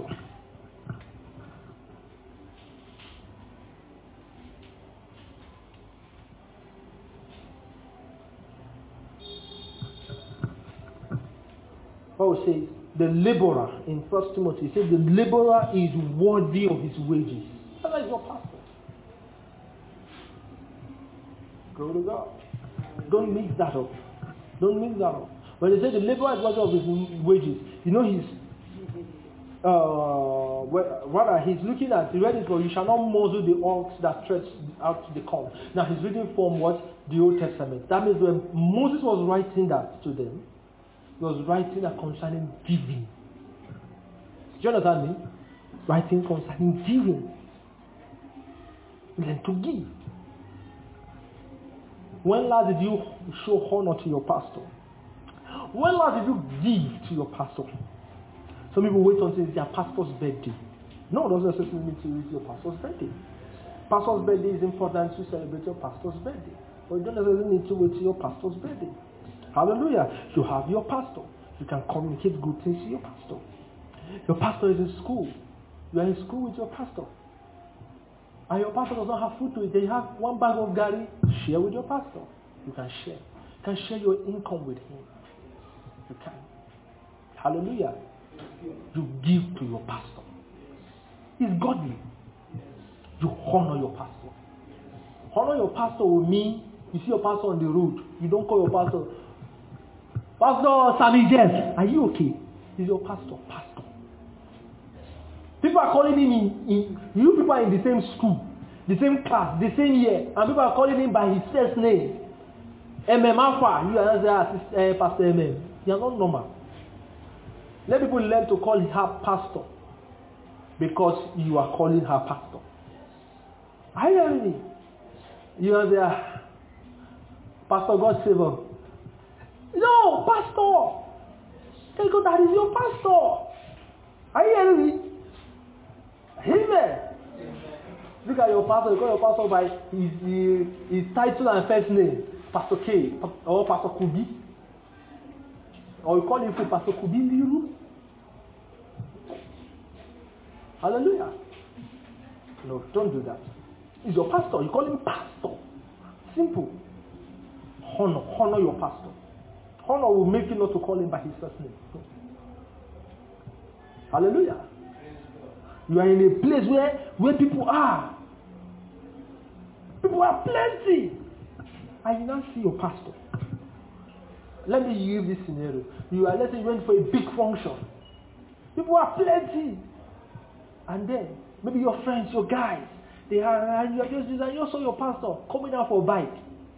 Paul says, the laborer in First Timothy, he says the laborer is worthy of his wages. That is your pastor. Go to God. Don't mix that up. Don't mix that up. When they say the laborer is worthy of his wages, you know he's uh, rather he's looking at the ready for you shall not muzzle the ox that treads out the corn. Now he's reading from what? The Old Testament. That means when Moses was writing that to them, he was writing that concerning giving. Do you understand me? Writing concerning giving. Learn to give. When last did you show honor to your pastor? When last did you give to your pastor? Some people wait until it's their pastor's birthday. No, it doesn't necessarily mean to it's your pastor's birthday. Pastor's birthday is important to celebrate your pastor's birthday. But you don't necessarily need to wait till your pastor's birthday. Hallelujah. You have your pastor. You can communicate good things to your pastor. Your pastor is in school. You are in school with your pastor. And your pastor does not have food to eat. They have one bag of gari. Share with your pastor. You can share. You can share your income with him. You can. Hallelujah. You give to your pastor. He's godly. You honor your pastor. Honor your pastor will mean you see your pastor on the road. You don't call your pastor, Pastor Sammy James, are you okay? He's your pastor. Pastor. People are calling him in, in, you people are in the same school, the same class, the same year, and people are calling him by his first name. M M Alpha, you are uh, Pastor M M. You are not normal. Let people learn to call her pastor because you are calling her pastor. Are you hearing me? You are there. Pastor, God save her. No, pastor. Tell God that is your pastor. Are you hearing me? Amen. Look at your pastor. You call your pastor by his, his, his title and first name. Pastor K or Pastor Kubi. Or you call him for Pastor Kubi Liru. Hallelujah. No, don't do that. He's your pastor. You call him pastor. Simple. Honor. Honor your pastor. Honor will make you not to call him by his first name. Hallelujah. You are in a place where, where people are. People are plenty. And you now see your pastor. Let me give this scenario. You are, let's say you went for a big function. People are plenty. And then, maybe your friends, your guys, they are, and you are just, and you saw your pastor coming out for a bike.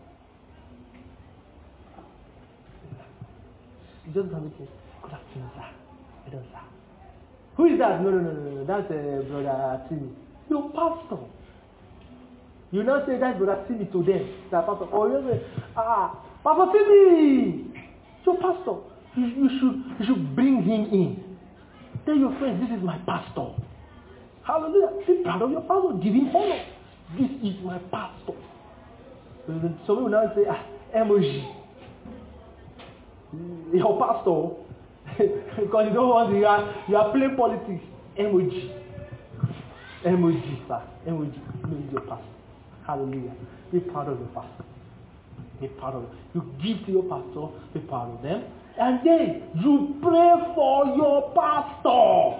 You just come and say, good afternoon, sir. Hello, sir. Who is that? No, no, no, no, no. That's uh, Brother Timmy. Your pastor. You now say that's Brother Timmy to them. That pastor. Or you say, ah, Pastor Timmy. Your pastor. You, you should you should bring him in. Tell your friends, this is my pastor. Hallelujah. Be proud of your pastor. Give him honor. This is my pastor. Some people now say, ah, emoji. Your pastor. Because you don't want to, you are, you are playing politics. Emoji. Emoji, sir. Emoji. No, is your pastor. Hallelujah. Be proud of your pastor. Be proud of it. You give to your pastor, be proud of them. And then you pray for your pastor.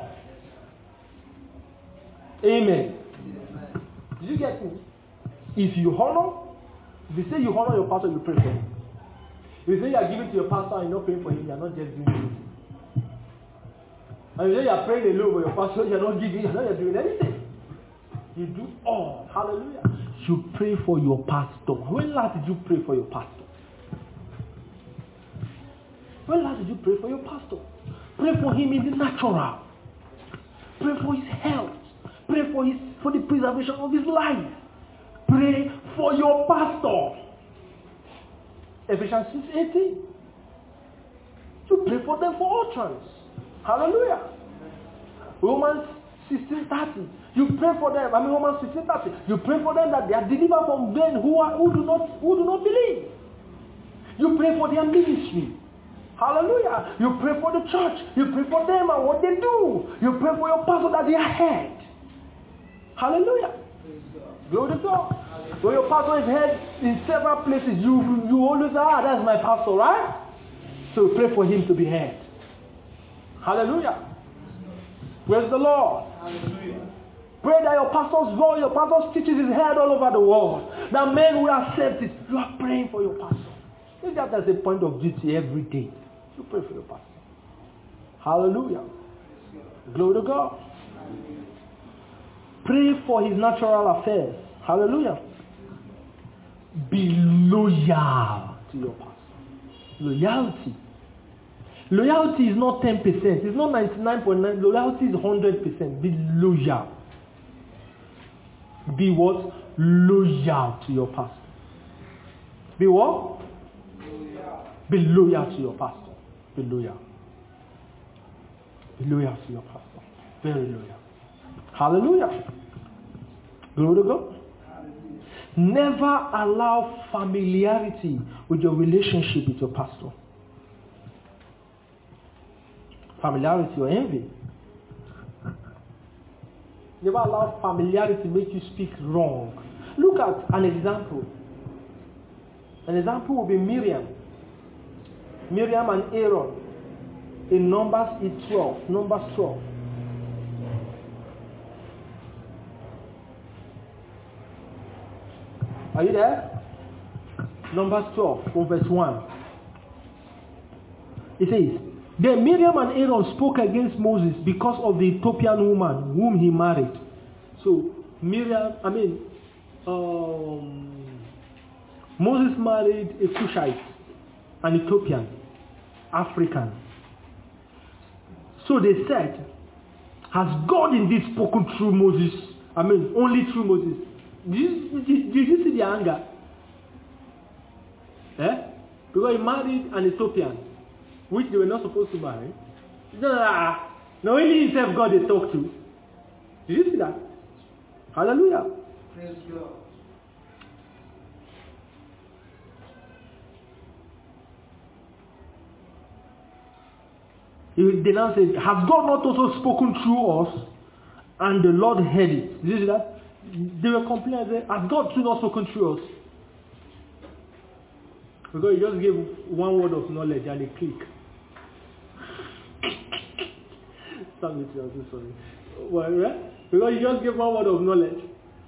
Amen. Amen. Did you get me? If you honor, if you say you honor your pastor, you pray for him. If you say you are giving to your pastor and you're not praying for him, you are not just doing anything. And you say you are praying alone for your pastor, you are not giving, you are not doing anything. You do all. Hallelujah. You pray for your pastor. When last did you pray for your pastor? When last did you pray for your pastor? Pray for him in the natural. Pray for his health. Pray for his for the preservation of his life. Pray for your pastor. Ephesians six eighteen. You pray for them for utterance. Hallelujah. Romans sixteen thirty. You pray for them. I mean Romans sixteen thirty. You pray for them that they are delivered from men who are who do not who do not believe. You pray for their ministry. Hallelujah. You pray for the church. You pray for them and what they do. You pray for your pastor that they are head. Hallelujah. Glory to God. When your pastor is head in several places, you you always say, ah, that's my pastor, right? So pray for him to be head. Hallelujah. Praise the Lord. Hallelujah. Pray that your pastor's voice, your pastor's teaches his head all over the world. That men will accept it. You are praying for your pastor. Take that as a point of duty every day. You pray for your pastor. Hallelujah. Glory to God. Pray for his natural affairs. Hallelujah. Be loyal to your pastor. Loyalty. Loyalty is not ten percent. It's not ninety-nine point nine. Loyalty is one hundred percent. Be loyal. Be what? Loyal to your pastor. Be what? Loyal. Be loyal to your pastor. Be loyal. Be loyal to your pastor. Very loyal. Hallelujah. Glory to God. Never allow familiarity with your relationship with your pastor. Familiarity or envy. Never allow familiarity to make you speak wrong. Look at an example. An example will be Miriam. Miriam and Aaron in Numbers twelve. Numbers twelve. Are you there? Numbers twelve from verse one. It says, then Miriam and Aaron spoke against Moses because of the Ethiopian woman whom he married. So Miriam, I mean, um, Moses married a Cushite, an Ethiopian, African. So they said, has God indeed spoken through Moses? I mean, only through Moses. Did you, did, did you see the anger? Eh? Because he married an Ethiopian, which they were not supposed to marry. Now only himself God they talk to. Did you see that? Hallelujah. Praise God. They now say, has God not also spoken through us? And the Lord heard it. Did you see that? They were complaining, has God too not spoken through us? Because he just gave one word of knowledge and a click. Stop it, I'm so sorry. Well, right? Because he just gave one word of knowledge.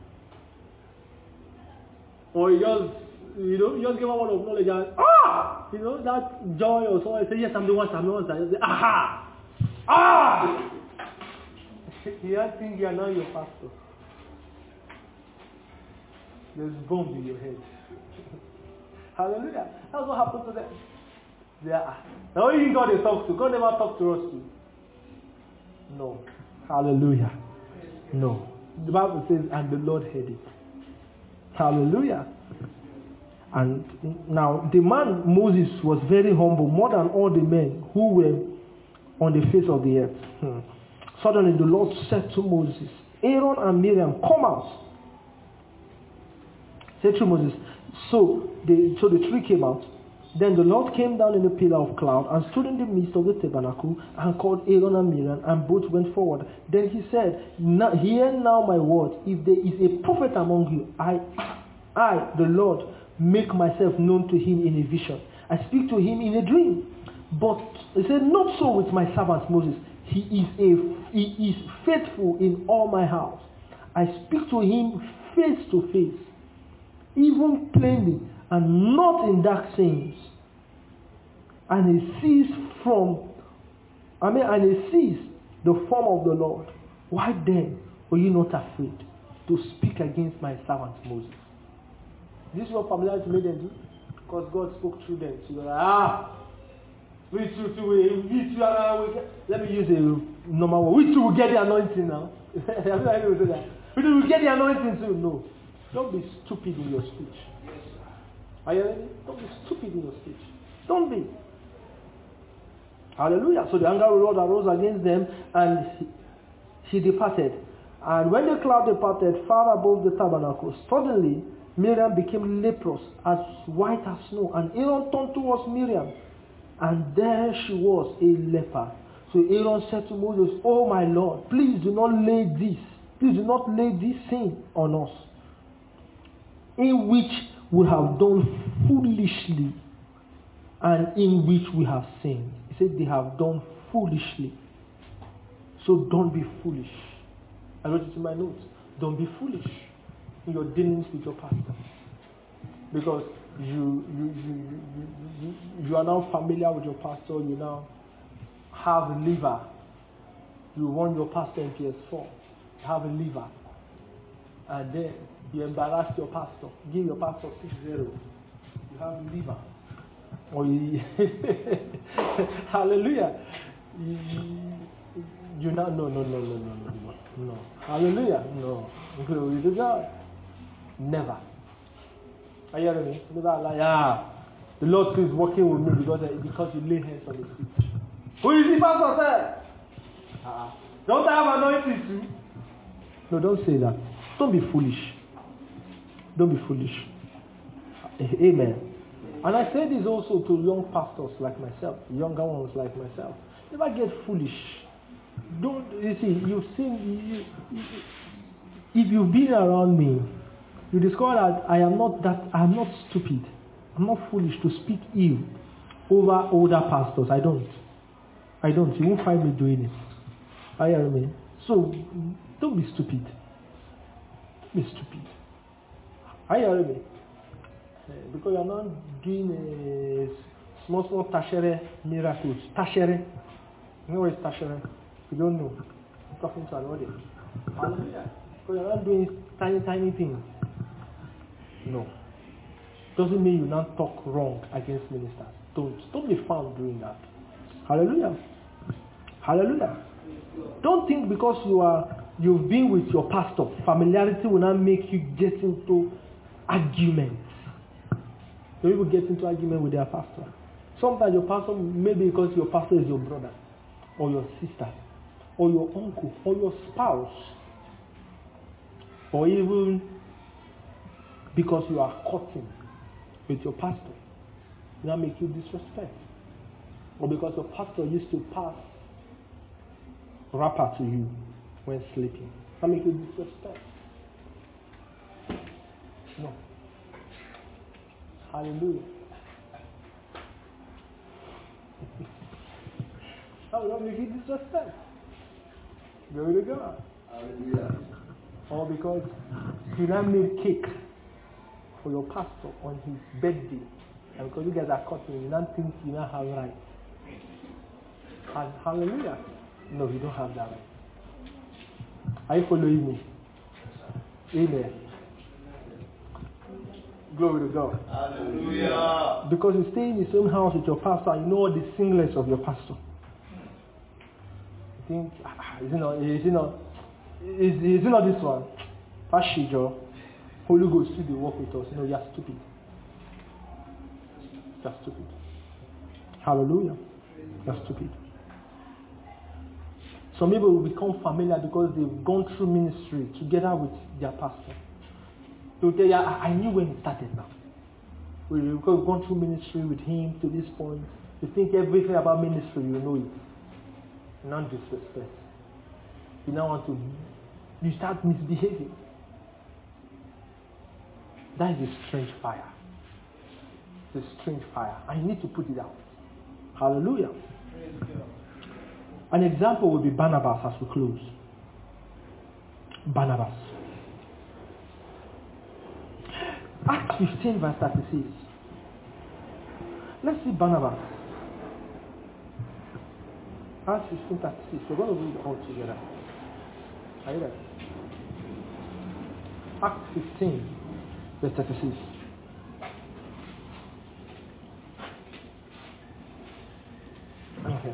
Or he just, you know, you just give one word of knowledge and, ah! You know, that joy or so. I say, yes, I'm the one, I'm the one. I say, aha! Ah! You are thinking you are now your pastor. There's bomb in your head. Hallelujah. That's what happened to them. They are. The only God they talk to, God never talked to us too. No. Hallelujah. No. The Bible says, and the Lord heard it. Hallelujah. And now the man Moses was very humble, more than all the men who were on the face of the earth. Hmm. Suddenly the Lord said to Moses, Aaron and Miriam, come out. Said to Moses. So the so the three came out. Then the Lord came down in a pillar of cloud and stood in the midst of the tabernacle and called Aaron and Miriam, and both went forward. Then he said, hear now my words. If there is a prophet among you, I, I, the Lord, make myself known to him in a vision. I speak to him in a dream. But he said, not so with my servant Moses. He is a he is faithful in all my house. I speak to him face to face, even plainly, and not in dark sayings. And he sees from, I mean, and he sees the form of the Lord. Why then were you not afraid to speak against my servant Moses? This is what familiarity made them do, because God spoke through them. So like, ah, we two, two, we, we two, uh, we, let me use a normal word. We two will get the anointing now. Have you ever say that? We two will get the anointing too. No, don't be stupid in your speech. Are you ready? Don't be stupid in your speech. Don't be. Hallelujah. So the anger of the Lord arose against them, and he, he departed. And when the cloud departed far above the tabernacle, suddenly Miriam became leprous, as white as snow. And Aaron turned towards Miriam, and there she was, a leper. So Aaron said to Moses, oh my Lord, please do not lay this, please do not lay this sin on us, in which we have done foolishly, and in which we have sinned. He said they have done foolishly. So don't be foolish. I wrote it in my notes. Don't be foolish in your dealings with your pastor. Because you you, you, you, you, you are now familiar with your pastor, you now have a liver. You want your pastor in P S four. You have a liver. And then you embarrass your pastor. Give your pastor six zero. You have a liver. Or you hallelujah. You, you now no no no no no no no no. Hallelujah. No. Glory to God. Never. Are you hearing me? Never like, ah, the Lord is working with me because because you lay hands on the sick. Who is the pastor said? Ah, don't I have anointing too? No, don't say that. Don't be foolish. Don't be foolish. Amen. And I say this also to young pastors like myself, younger ones like myself. Never get foolish. Don't, you see, you've seen, you, you, if you've been around me, you discover that I am not that, I am not stupid. I'm not foolish to speak ill over older pastors. I don't. I don't. You won't find me doing it. I hear me. So, don't be stupid. Don't be stupid. I hear me. Because you're not doing a small, small tashere miracles. Tashere. You know what is tashere? You don't know. I'm talking to an audience. Hallelujah. Because you're not doing tiny, tiny things. No. Doesn't mean you not talk wrong against ministers. Don't. Don't be found doing that. Hallelujah. Hallelujah. Don't think because you are you've been with your pastor, familiarity will not make you get into arguments. Some people get into argument with their pastor. Sometimes your pastor, maybe because your pastor is your brother, or your sister, or your uncle, or your spouse, or even because you are courting with your pastor, will not make you disrespect. Or because your pastor used to pass wrapper to you when sleeping, will not make you disrespect. No. Hallelujah. That will not make you disrespect. Glory to God. Hallelujah. Or because you now made cake for your pastor on his birthday, and because you guys are cutting, you don't think you don't have right. Hallelujah. No, you don't have that right. Are you following me? Amen. Glory to God. Hallelujah. Because you stay in the same house with your pastor and you know all the singlets of your pastor. You think, ah, is it not, is it not, is, is it not this one? Pashijo, Holy Ghost, still they work with us. No, you're stupid. You're stupid. Hallelujah. You're stupid. Some people will become familiar because they've gone through ministry together with their pastor. They'll tell you, I, I knew when it started now. We've gone through ministry with him to this point. You think everything about ministry, you know it. Non-disrespect. You now want to, you start misbehaving. That is a strange fire. It's a strange fire. I need to put it out. Hallelujah. An example will be Barnabas as we close. Barnabas. Acts fifteen verse thirty-six. Let's see Barnabas. Acts fifteen thirty-six. We're going to read it all together. Are you there? Acts fifteen verse thirty-six. Okay.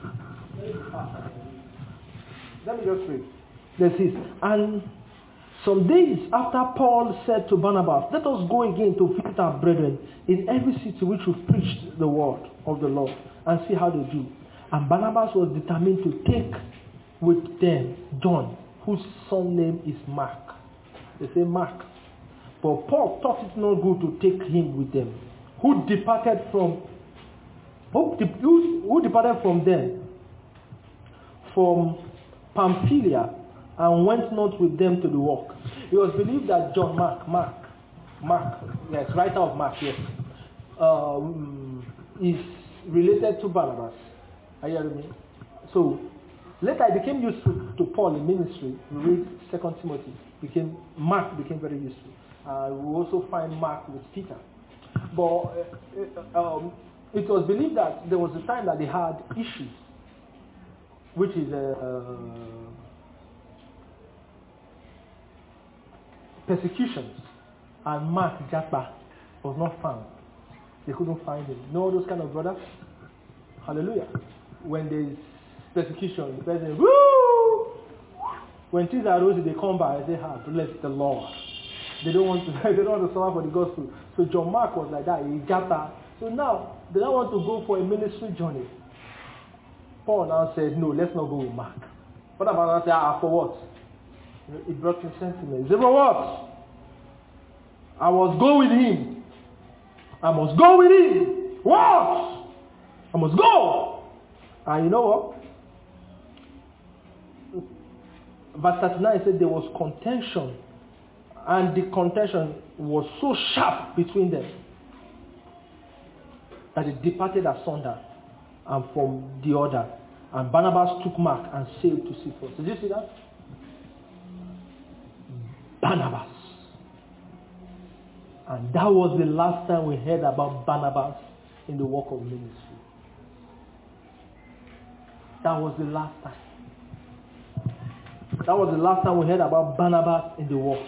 Let me just read. This is, and some days after Paul said to Barnabas, let us go again to visit our brethren in every city which we preached the word of the Lord and see how they do. And Barnabas was determined to take with them John, whose son name is Mark. They say Mark. But Paul thought it not good to take him with them, who departed from who, who, who departed from them from Pamphylia and went not with them to the work. It was believed that John Mark, Mark, Mark, yes, writer of Mark, yes, um, is related to Barnabas. Are you hearing me? So later it became useful to Paul in ministry. We read Second Timothy. Became Mark became very useful. Uh, we also find Mark with Peter. But uh, um, it was believed that there was a time that they had issues, which is a uh, persecutions, and Mark Japa was not found. They couldn't find him. You know those kind of brothers? Hallelujah. When there's persecution, the person, woo! When things are rosy, they come by and say, ah, bless the Lord. They don't want to they don't want to suffer for the gospel. So John Mark was like that, he Japa. So now they don't want to go for a ministry journey. Paul now said, no, let's not go with Mark. What about I say, ah, for what? He brought him sentiment. He said, for what? I was go with him. I must go with him. What? I must go. And you know what? Verse thirty-nine said there was contention. And the contention was so sharp between them that they departed asunder and from the other. And Barnabas took Mark and sailed to Cyprus. Did you see that? Barnabas. And that was the last time we heard about Barnabas in the work of ministry. That was the last time. That was the last time we heard about Barnabas in the work.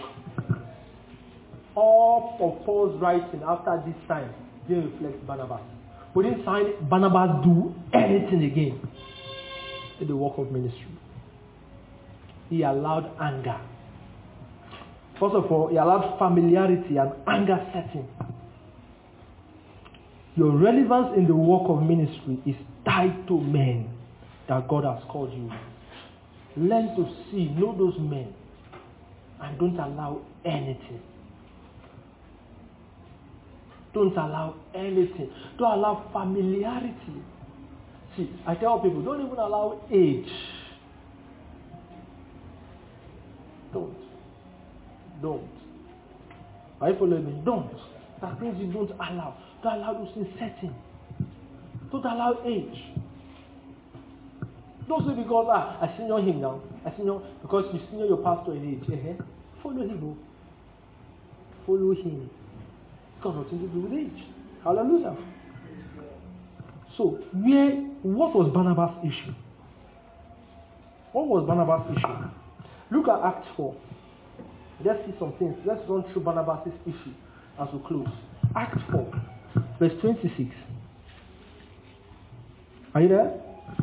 All of Paul's writing after this time didn't reflect Barnabas. We didn't find Barnabas do anything again. in the work of ministry. He allowed anger. First of all, he allowed familiarity and anger setting. Your relevance in the work of ministry is tied to men that God has called you. Learn to see, know those men, and don't allow anything. Don't allow anything. Don't allow familiarity. See, I tell people, don't even allow age. Don't. Don't. Are you following me? Don't. That things you don't allow. Don't allow those things setting. Don't allow age. Don't say because ah, I senior him now. I senior because you senior your pastor in age. Uh-huh. Follow him. Follow him. It's got nothing to do with age. Hallelujah. So, where what was Barnabas' issue? What was Barnabas' issue? Look at Acts four. Let's see some things. Let's run through Barnabas' issue as we close. Acts four, verse twenty-six. Are you there?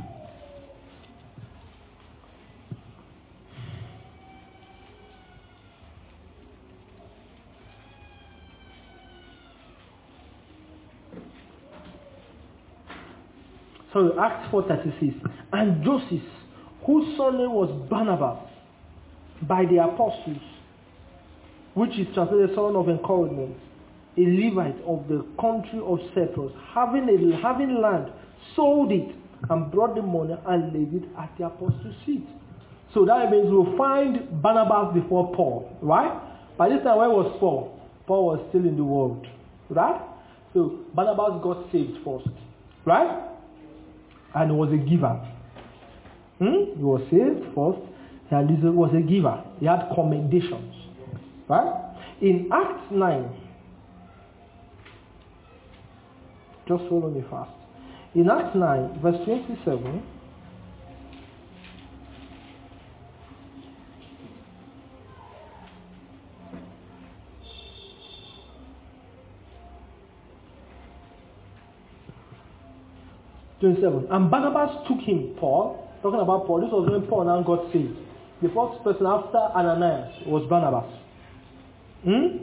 Sorry, Acts four thirty-six. And Joseph, whose surname was Barnabas, by the apostles, which is translated son of encouragement, a Levite of the country of Cyprus, having a having land, sold it and brought the money and laid it at the apostles' feet. So that means we'll find Barnabas before Paul, right? By this time, where was Paul? Paul was still in the world, right? So Barnabas got saved first, right? And was a giver. Hmm? He was saved first, and he was a giver. He had commendations, right? In Acts nine, just follow me fast. In Acts nine, verse twenty-seven, twenty-seven. And Barnabas took him, Paul, talking about Paul, this was when Paul now got saved. The first person after Ananias was Barnabas. Hmm?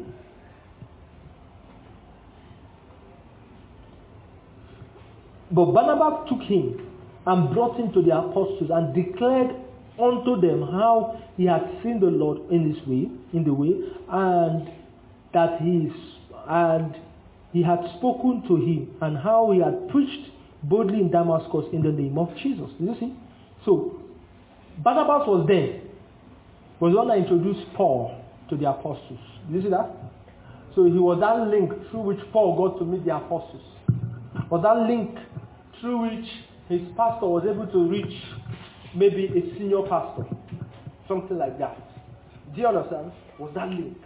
But Barnabas took him and brought him to the apostles and declared unto them how he had seen the Lord in his way, in the way, and that he is, and he had spoken to him, and how he had preached boldly in Damascus in the name of Jesus. Did you see? So Barnabas was there, was the one that introduced Paul to the apostles. Did you see that? So he was that link through which Paul got to meet the apostles. Was that link through which his pastor was able to reach maybe a senior pastor. Something like that. Do you understand? Was that link.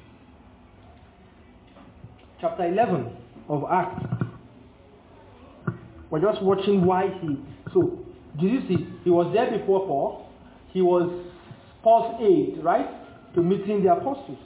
Chapter eleven of Acts. We're just watching why he... So, did you see? He was there before Paul. He was Paul's aide, right? To meeting the apostles.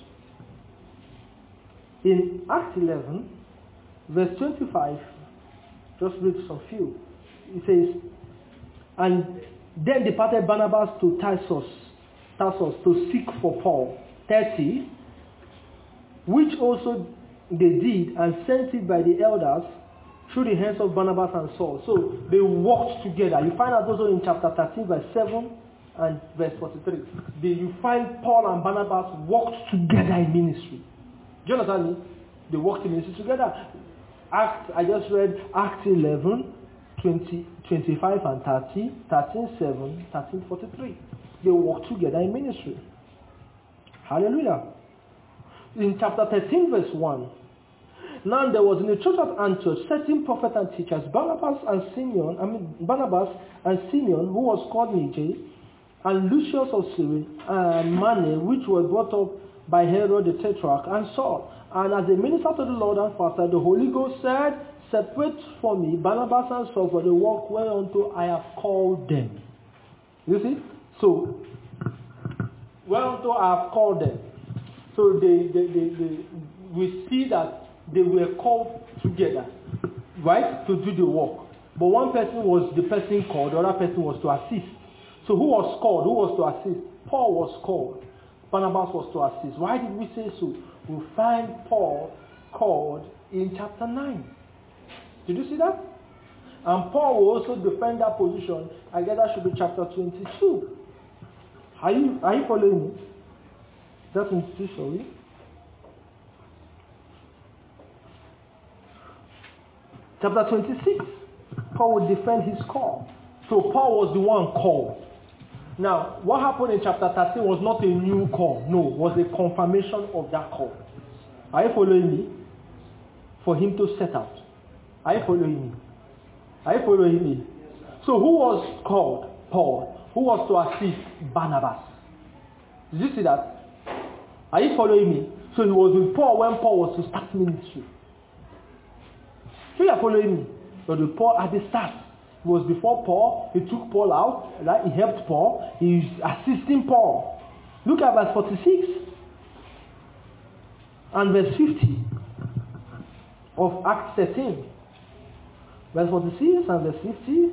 In Acts eleven, verse twenty-five, just read some few. It says, and then departed Barnabas to Tarsus, Tarsus to seek for Paul. thirty, which also they did and sent it by the elders through the hands of Barnabas and Saul. So they worked together. You find out also in chapter thirteen, verse seven and verse forty-three. They, you find Paul and Barnabas worked together in ministry. Do you understand me? They worked in ministry together. Acts, I just read Acts eleven, twenty, twenty-five and thirty, thirteen seven, thirteen forty-three. They worked together in ministry. Hallelujah. In chapter thirteen, verse one, now there was in the church at Antioch certain prophets and teachers, Barnabas and Simeon, I mean Barnabas and Simeon, who was called Niger, and Lucius of Cyrene, and Manaen, which were brought up by Herod the Tetrarch, and Saul. And as they ministered to the Lord and fasted, the Holy Ghost said, separate for me Barnabas and Saul for the work whereunto I have called them. You see? So, whereunto I have called them. So they, they, they, they, we see that they were called together, right, to do the work. But one person was the person called, the other person was to assist. So who was called? Who was to assist? Paul was called. Barnabas was to assist. Why did we say so? We find Paul called in chapter nine. Did you see that? And Paul will also defend that position. I guess that should be chapter twenty-two. Are you, are you following me? That's twenty-two, sorry. Chapter twenty-six. Paul will defend his call. So Paul was the one called. Now, what happened in chapter thirteen was not a new call. No, it was a confirmation of that call. Are you following me? For him to set out. Are you following me? Are you following me? So who was called? Paul. Who was to assist? Barnabas. Did you see that? Are you following me? So he was with Paul when Paul was to start ministry. So you are following me? But with Paul at the start. It was before Paul. He took Paul out. Right? He helped Paul. He's assisting Paul. Look at verse forty-six and verse fifty of Acts thirteen. Verse forty-six and verse fifty.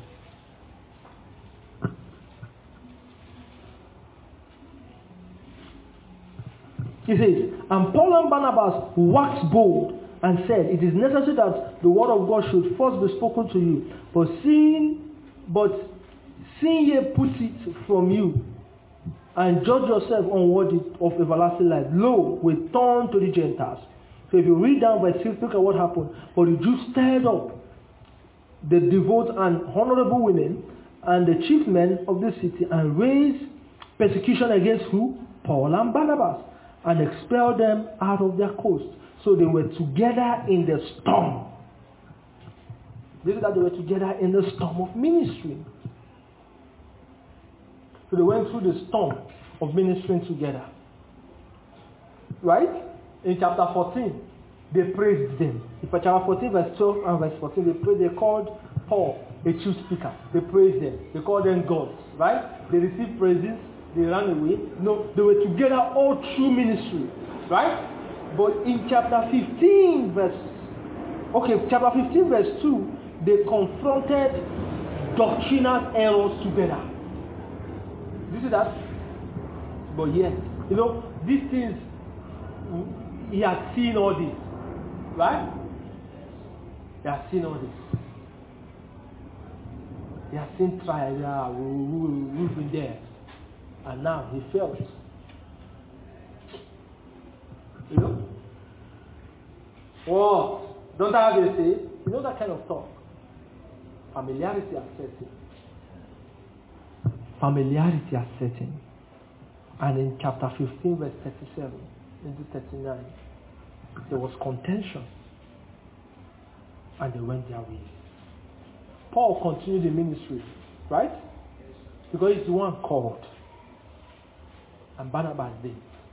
He says, and Paul and Barnabas waxed bold and said, it is necessary that the word of God should first be spoken to you. But seeing, but seeing ye put it from you, and judge yourself unworthy of everlasting life. Lo, we turn to the Gentiles. So if you read down verse six, look at what happened. But the Jews stirred up the devout and honorable women and the chief men of the city and raised persecution against who? Paul and Barnabas, and expelled them out of their coast. So they were together in the storm. This is that they were together in the storm of ministry. So they went through the storm of ministering together. Right? In chapter fourteen, they praised them. In chapter fourteen, verse twelve and verse fourteen, they prayed, they called Paul a true speaker. They praised them. They called them gods. Right? They received praises. They ran away. No, they were together all through ministry. Right? But in chapter fifteen, verse okay, chapter fifteen, verse two, they confronted doctrinal errors together. You see that? But yes, you know, these things, he has seen all this. Right? He has seen all this. He has seen trials. Yeah, we, we, we've been there. And now he felt. You know? What? Don't I have a say? You know that kind of talk? Familiarity are setting. Familiarity are setting. And in chapter fifteen, verse thirty-seven, into thirty-nine, there was contention. And they went their way. Paul continued the ministry, right? Because he's the one called. And Barnabas did.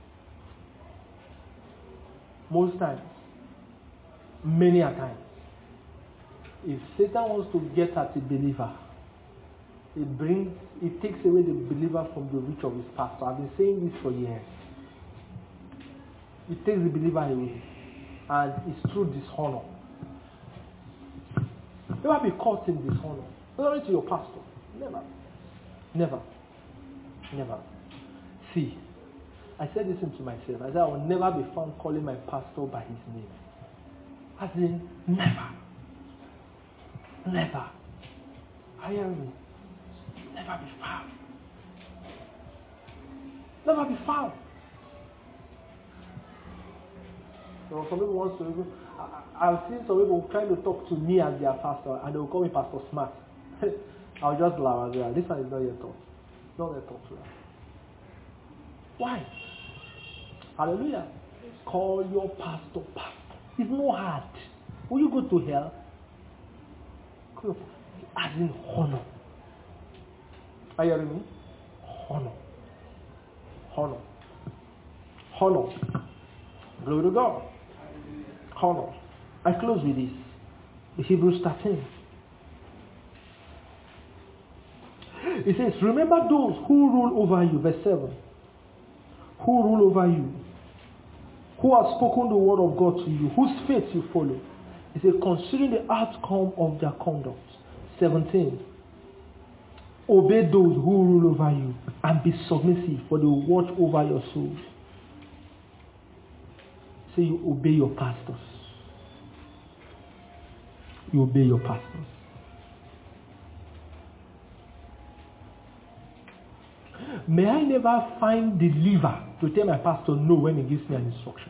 Most times, many a times, if Satan wants to get at a believer, it brings, it takes away the believer from the reach of his pastor. I've been saying this for years. It takes the believer away, and it's through dishonor. Never be caught in dishonor. Not only to your pastor. Never. Never. Never. See, I said this to myself. I said I will never be found calling my pastor by his name. As in, never. Never. I hear me. Never be found. Never be found. So some people want to even, I, I've seen some people trying to talk to me as their pastor, and they will call me Pastor Smart. I'll just laugh as well. This one is not your talk. Not your talk to that. Why? Hallelujah. Call your pastor pastor. It's not hard. Will you go to hell? As in honor. Are you hearing me? Honor. Honor. Honor. Glory to God. Honor. I close with this. The Hebrews thirteen. It says, remember those who rule over you. Verse seven. Who rule over you. Who have spoken the word of God to you. Whose faith you follow. It says, considering the outcome of their conduct. seventeen. Obey those who rule over you and be submissive, for they will watch over your souls. So you obey your pastors. You obey your pastors. May I never find the lever to tell my pastor no when he gives me an instruction.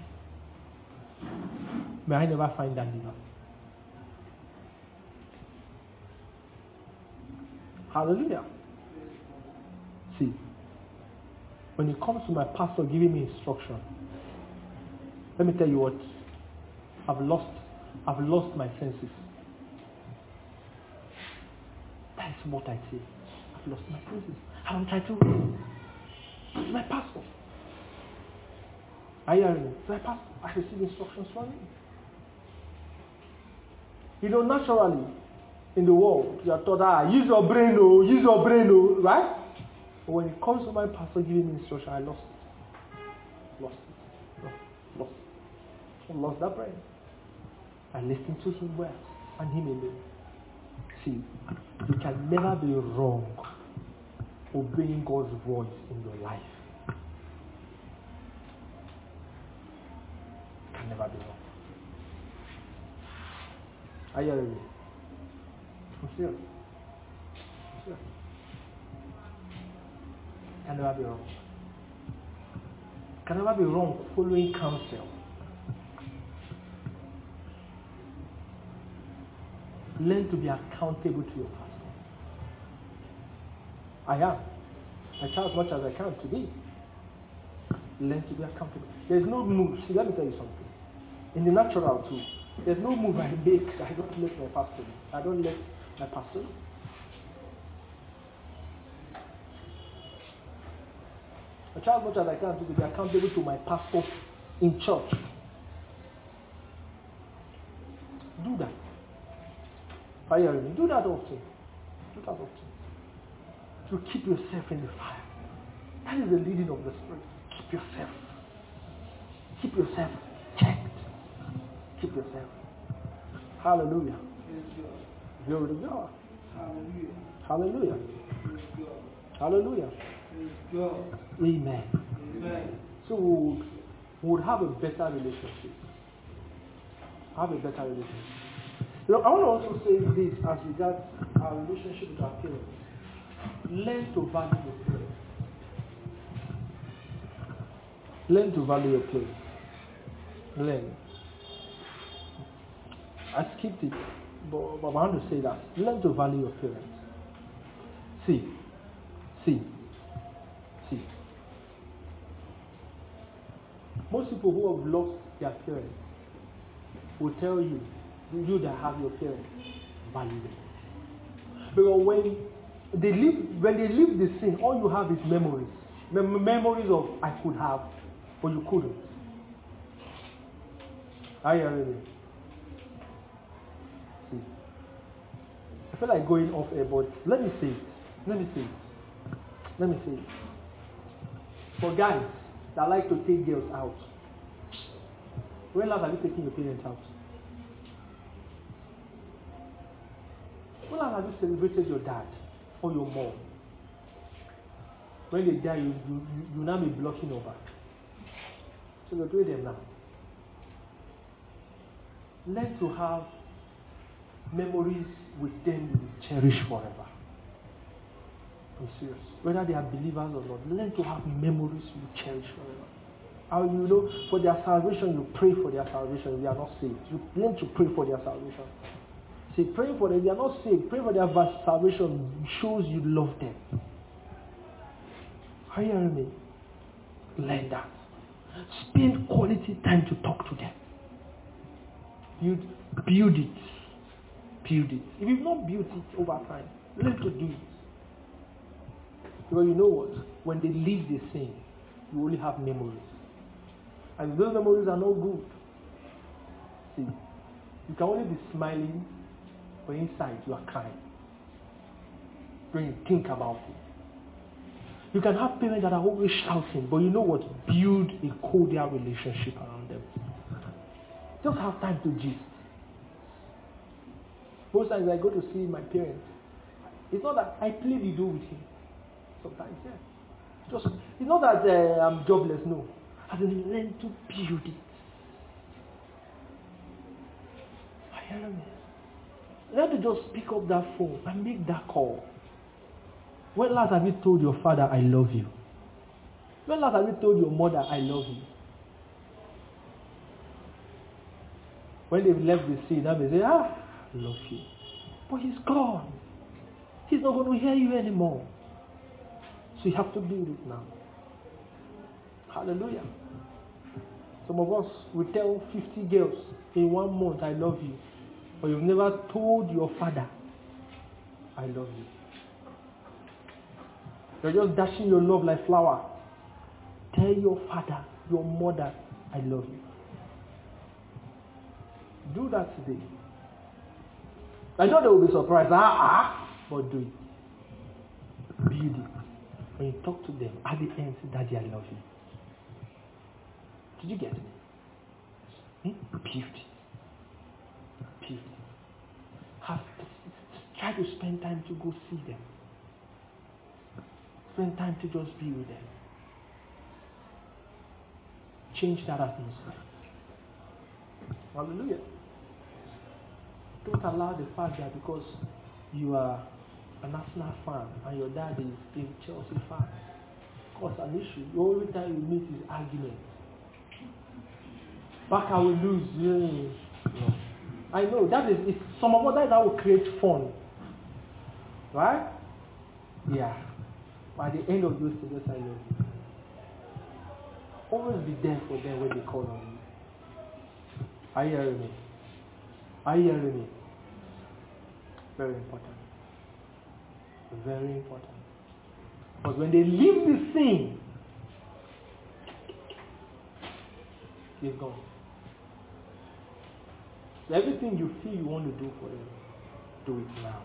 May I never find that lever. Hallelujah. See, when it comes to my pastor giving me instruction, let me tell you what, I've lost, I've lost my senses. That's what I say. I've lost my senses. I don't try to. It's my pastor. Are you hearing me? It's my pastor. I receive instructions from him. You know, naturally, in the world, you are taught, ah, use your brain, oh, use your brain, oh, right? But when it comes to my pastor giving me instruction, I lost it. Lost it. Lost it. Lost it. I lost that brain. I listened to him well, and him alone. See, you can never be wrong obeying God's voice in your life. You can never be wrong. Are you hearing me? I'm serious. I'm serious. Can never be wrong. Can never be wrong following counsel. Learn to be accountable to your pastor. I am. I try as much as I can to be. Learn to be accountable. There's no move. See, let me tell you something. In the natural too, there's no move I make. I don't let my pastor know. I don't let my pastor know. I try as much as I can to be accountable to my pastor in church. Do that. Are you hearing me? Do that often. Do that often. To keep yourself in the fire. That is the leading of the Spirit. Keep yourself. Keep yourself checked. Keep yourself. Hallelujah. Glory to God. Hallelujah. Hallelujah. Hallelujah. Hallelujah. Amen. Amen. So we would, we would have a better relationship. Have a better relationship. You know, I want to also say this as regards our relationship with our parents. Learn to value your parents. Learn to value your parents. Learn. I skipped it, but, but I want to say that. Learn to value your parents. See. See. See. Most people who have lost their parents will tell you, you that have your parents, value them. Because when they leave, when they leave the scene, all you have is memories. Mem- memories of I could have, but you couldn't. Are you hearing me? See, I feel like going off air, but let me say it. Let me say it. Let me say it. For guys that like to take girls out, when last have you taken your parents out? When last have you celebrated your dad or your mom? When they die, you, you, you, you now be blocking over. Celebrate them now. Learn to have memories with them you will cherish forever. I'm serious. Whether they are believers or not, learn to have memories you will cherish forever. How you know, for their salvation, you pray for their salvation. They are not saved. You learn to pray for their salvation. See, praying for them, they are not saved. Praying for their salvation shows you love them. Are you hearing me? Learn that. Spend quality time to talk to them. Build, build it. Build it. If you've not built it over time, learn to do it. Because you know what? When they leave the scene, you only have memories. And if those memories are not good, see, you can only be smiling, but inside you are crying. When you think about it. You can have parents that are always shouting, but you know what? Build a cordial relationship around them. Just have time to gist. Most times I go to see my parents, It's not that I play the do with him. Sometimes, yeah. Just, it's not that uh, I'm jobless, no. As in, learn to build it. I hear me. Learn to just pick up that phone and make that call. When last have you told your father, I love you? When last have you told your mother, I love you? When they've left the scene, they say, ah, I love you. But he's gone. He's not going to hear you anymore. So you have to build it now. Hallelujah. Some of us will tell fifty girls in one month, I love you. But you've never told your father, I love you. You're just dashing your love like flower. Tell your father, your mother, I love you. Do that today. I know they will be surprised. Ah, ah, but do it. Build it. When you talk to them, at the end, say, Daddy, I love you. Did you get me? Hmm? Build it. Build it. Have, try to spend time to go see them. Spend time to just be with them. Change that atmosphere. Hallelujah. Don't allow the fact that because you are an Arsenal fan and your dad is a Chelsea fan cause an issue. The only time you meet is argument. Barca will lose. Yeah. No. I know that is it's some of us that will create fun. Right? Yeah. By the end of those things, I love you. Always be there for them when they call on you. Are you hearing me? Are you hearing me? Very important. Very important. But when they leave the scene, he's gone. So everything you feel you want to do for them, do it now.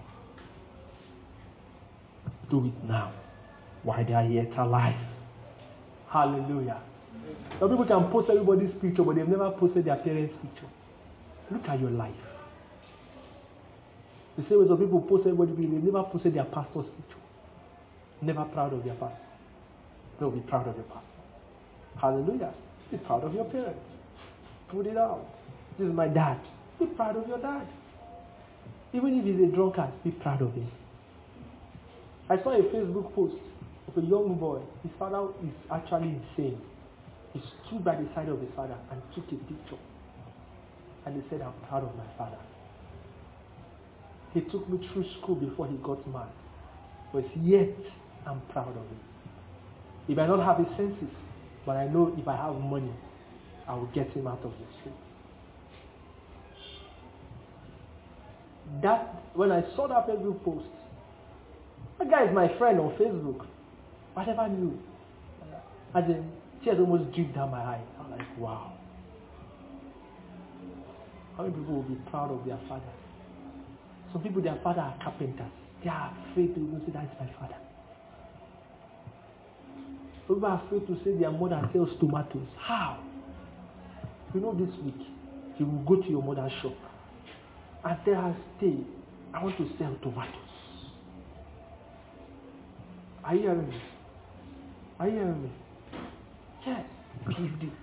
Do it now. While they are yet alive. Hallelujah. Some people can post everybody's picture, but they've never posted their parents' picture. Look at your life. The same way some people post everybody's picture, they've never posted their pastor's picture. Never proud of their pastor. They'll be proud of your pastor. Hallelujah. Be proud of your parents. Put it out. This is my dad. Be proud of your dad. Even if he's a drunkard, be proud of him. I saw a Facebook post of a young boy. His father is actually insane. He stood by the side of his father and took a picture. And he said, I'm proud of my father. He took me through school before he got mad. But yet, I'm proud of him. He might not have his senses, but I know if I have money, I will get him out of the street. That, when I saw that Facebook post, that guy is my friend on Facebook. I never knew. As in, tears almost dripped down my eyes. I'm like, wow. How many people will be proud of their father? Some people, their father are carpenters. They are afraid to even say, that is my father. Some people are afraid to say their mother sells tomatoes. How? You know, this week, you will go to your mother's shop and tell her, stay, I want to sell tomatoes. Are you hearing me? Are you hearing me? Yes, build it.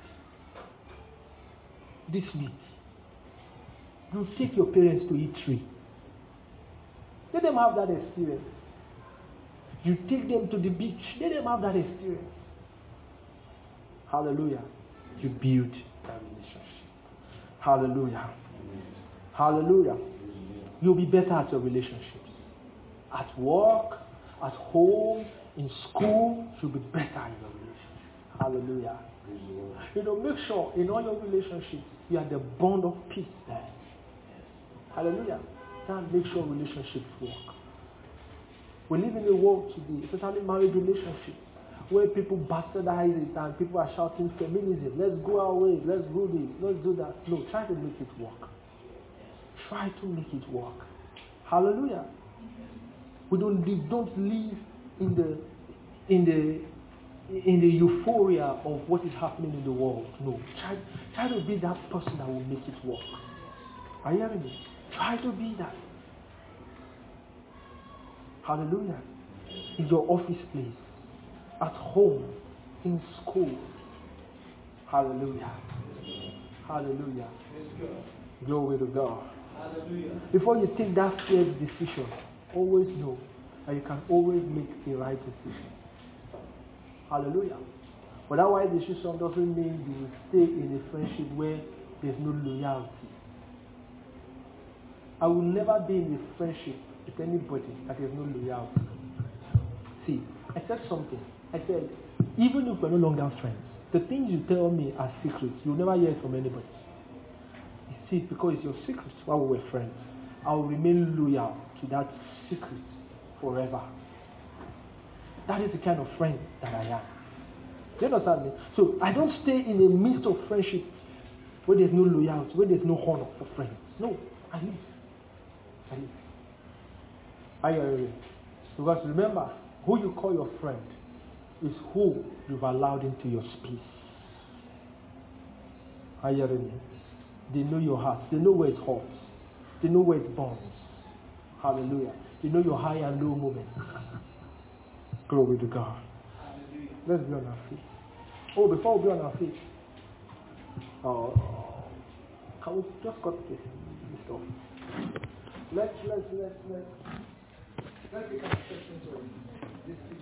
This week, you take your parents to eat tree. Let them have that experience. You take them to the beach. Let them have that experience. Hallelujah. You build that relationship. Hallelujah. Hallelujah. You'll be better at your relationships. At work, at home, in school, you'll be better in your relationship. Hallelujah. You know, make sure in all your relationships, you have the bond of peace there. Hallelujah. That makes sure relationships work. We live in a world today, especially marriage relationships, where people bastardize it and people are shouting feminism. Let's go our way. Let's do this. Let's do that. No, try to make it work. Try to make it work. Hallelujah. We don't live, don't live in the in the in the euphoria of what is happening in the world. No. Try try to be that person that will make it work. Are you hearing me? Try to be that. Hallelujah. In your office place, at home, in school. Hallelujah. Hallelujah. Glory to God. Hallelujah. Before you take that fierce decision, always know that you can always make a right decision. Hallelujah. But that wise decision doesn't mean you will stay in a friendship where there's no loyalty. I will never be in a friendship with anybody that there's no loyalty. See, I said something. I said, even if we're no longer friends, the things you tell me are secrets. You'll never hear it from anybody. You see, because it's your secret while we were friends. I will remain loyal to that secret forever. That is the kind of friend that I am. Do you understand me? So I don't stay in the midst of friendship where there's no loyalty, where there's no honor for friends. No, I leave. I leave. Are you hearing me? Because remember, who you call your friend is who you've allowed into your space. Are you hearing me? They know your heart. They know where it hurts. They know where it burns. Hallelujah. They know your high and low moments. Glory to God. Hallelujah. Let's be on our feet. Oh, before we be on our feet, oh, can we just cut this, this stuff? Let's let's let's let's let's take a step into this.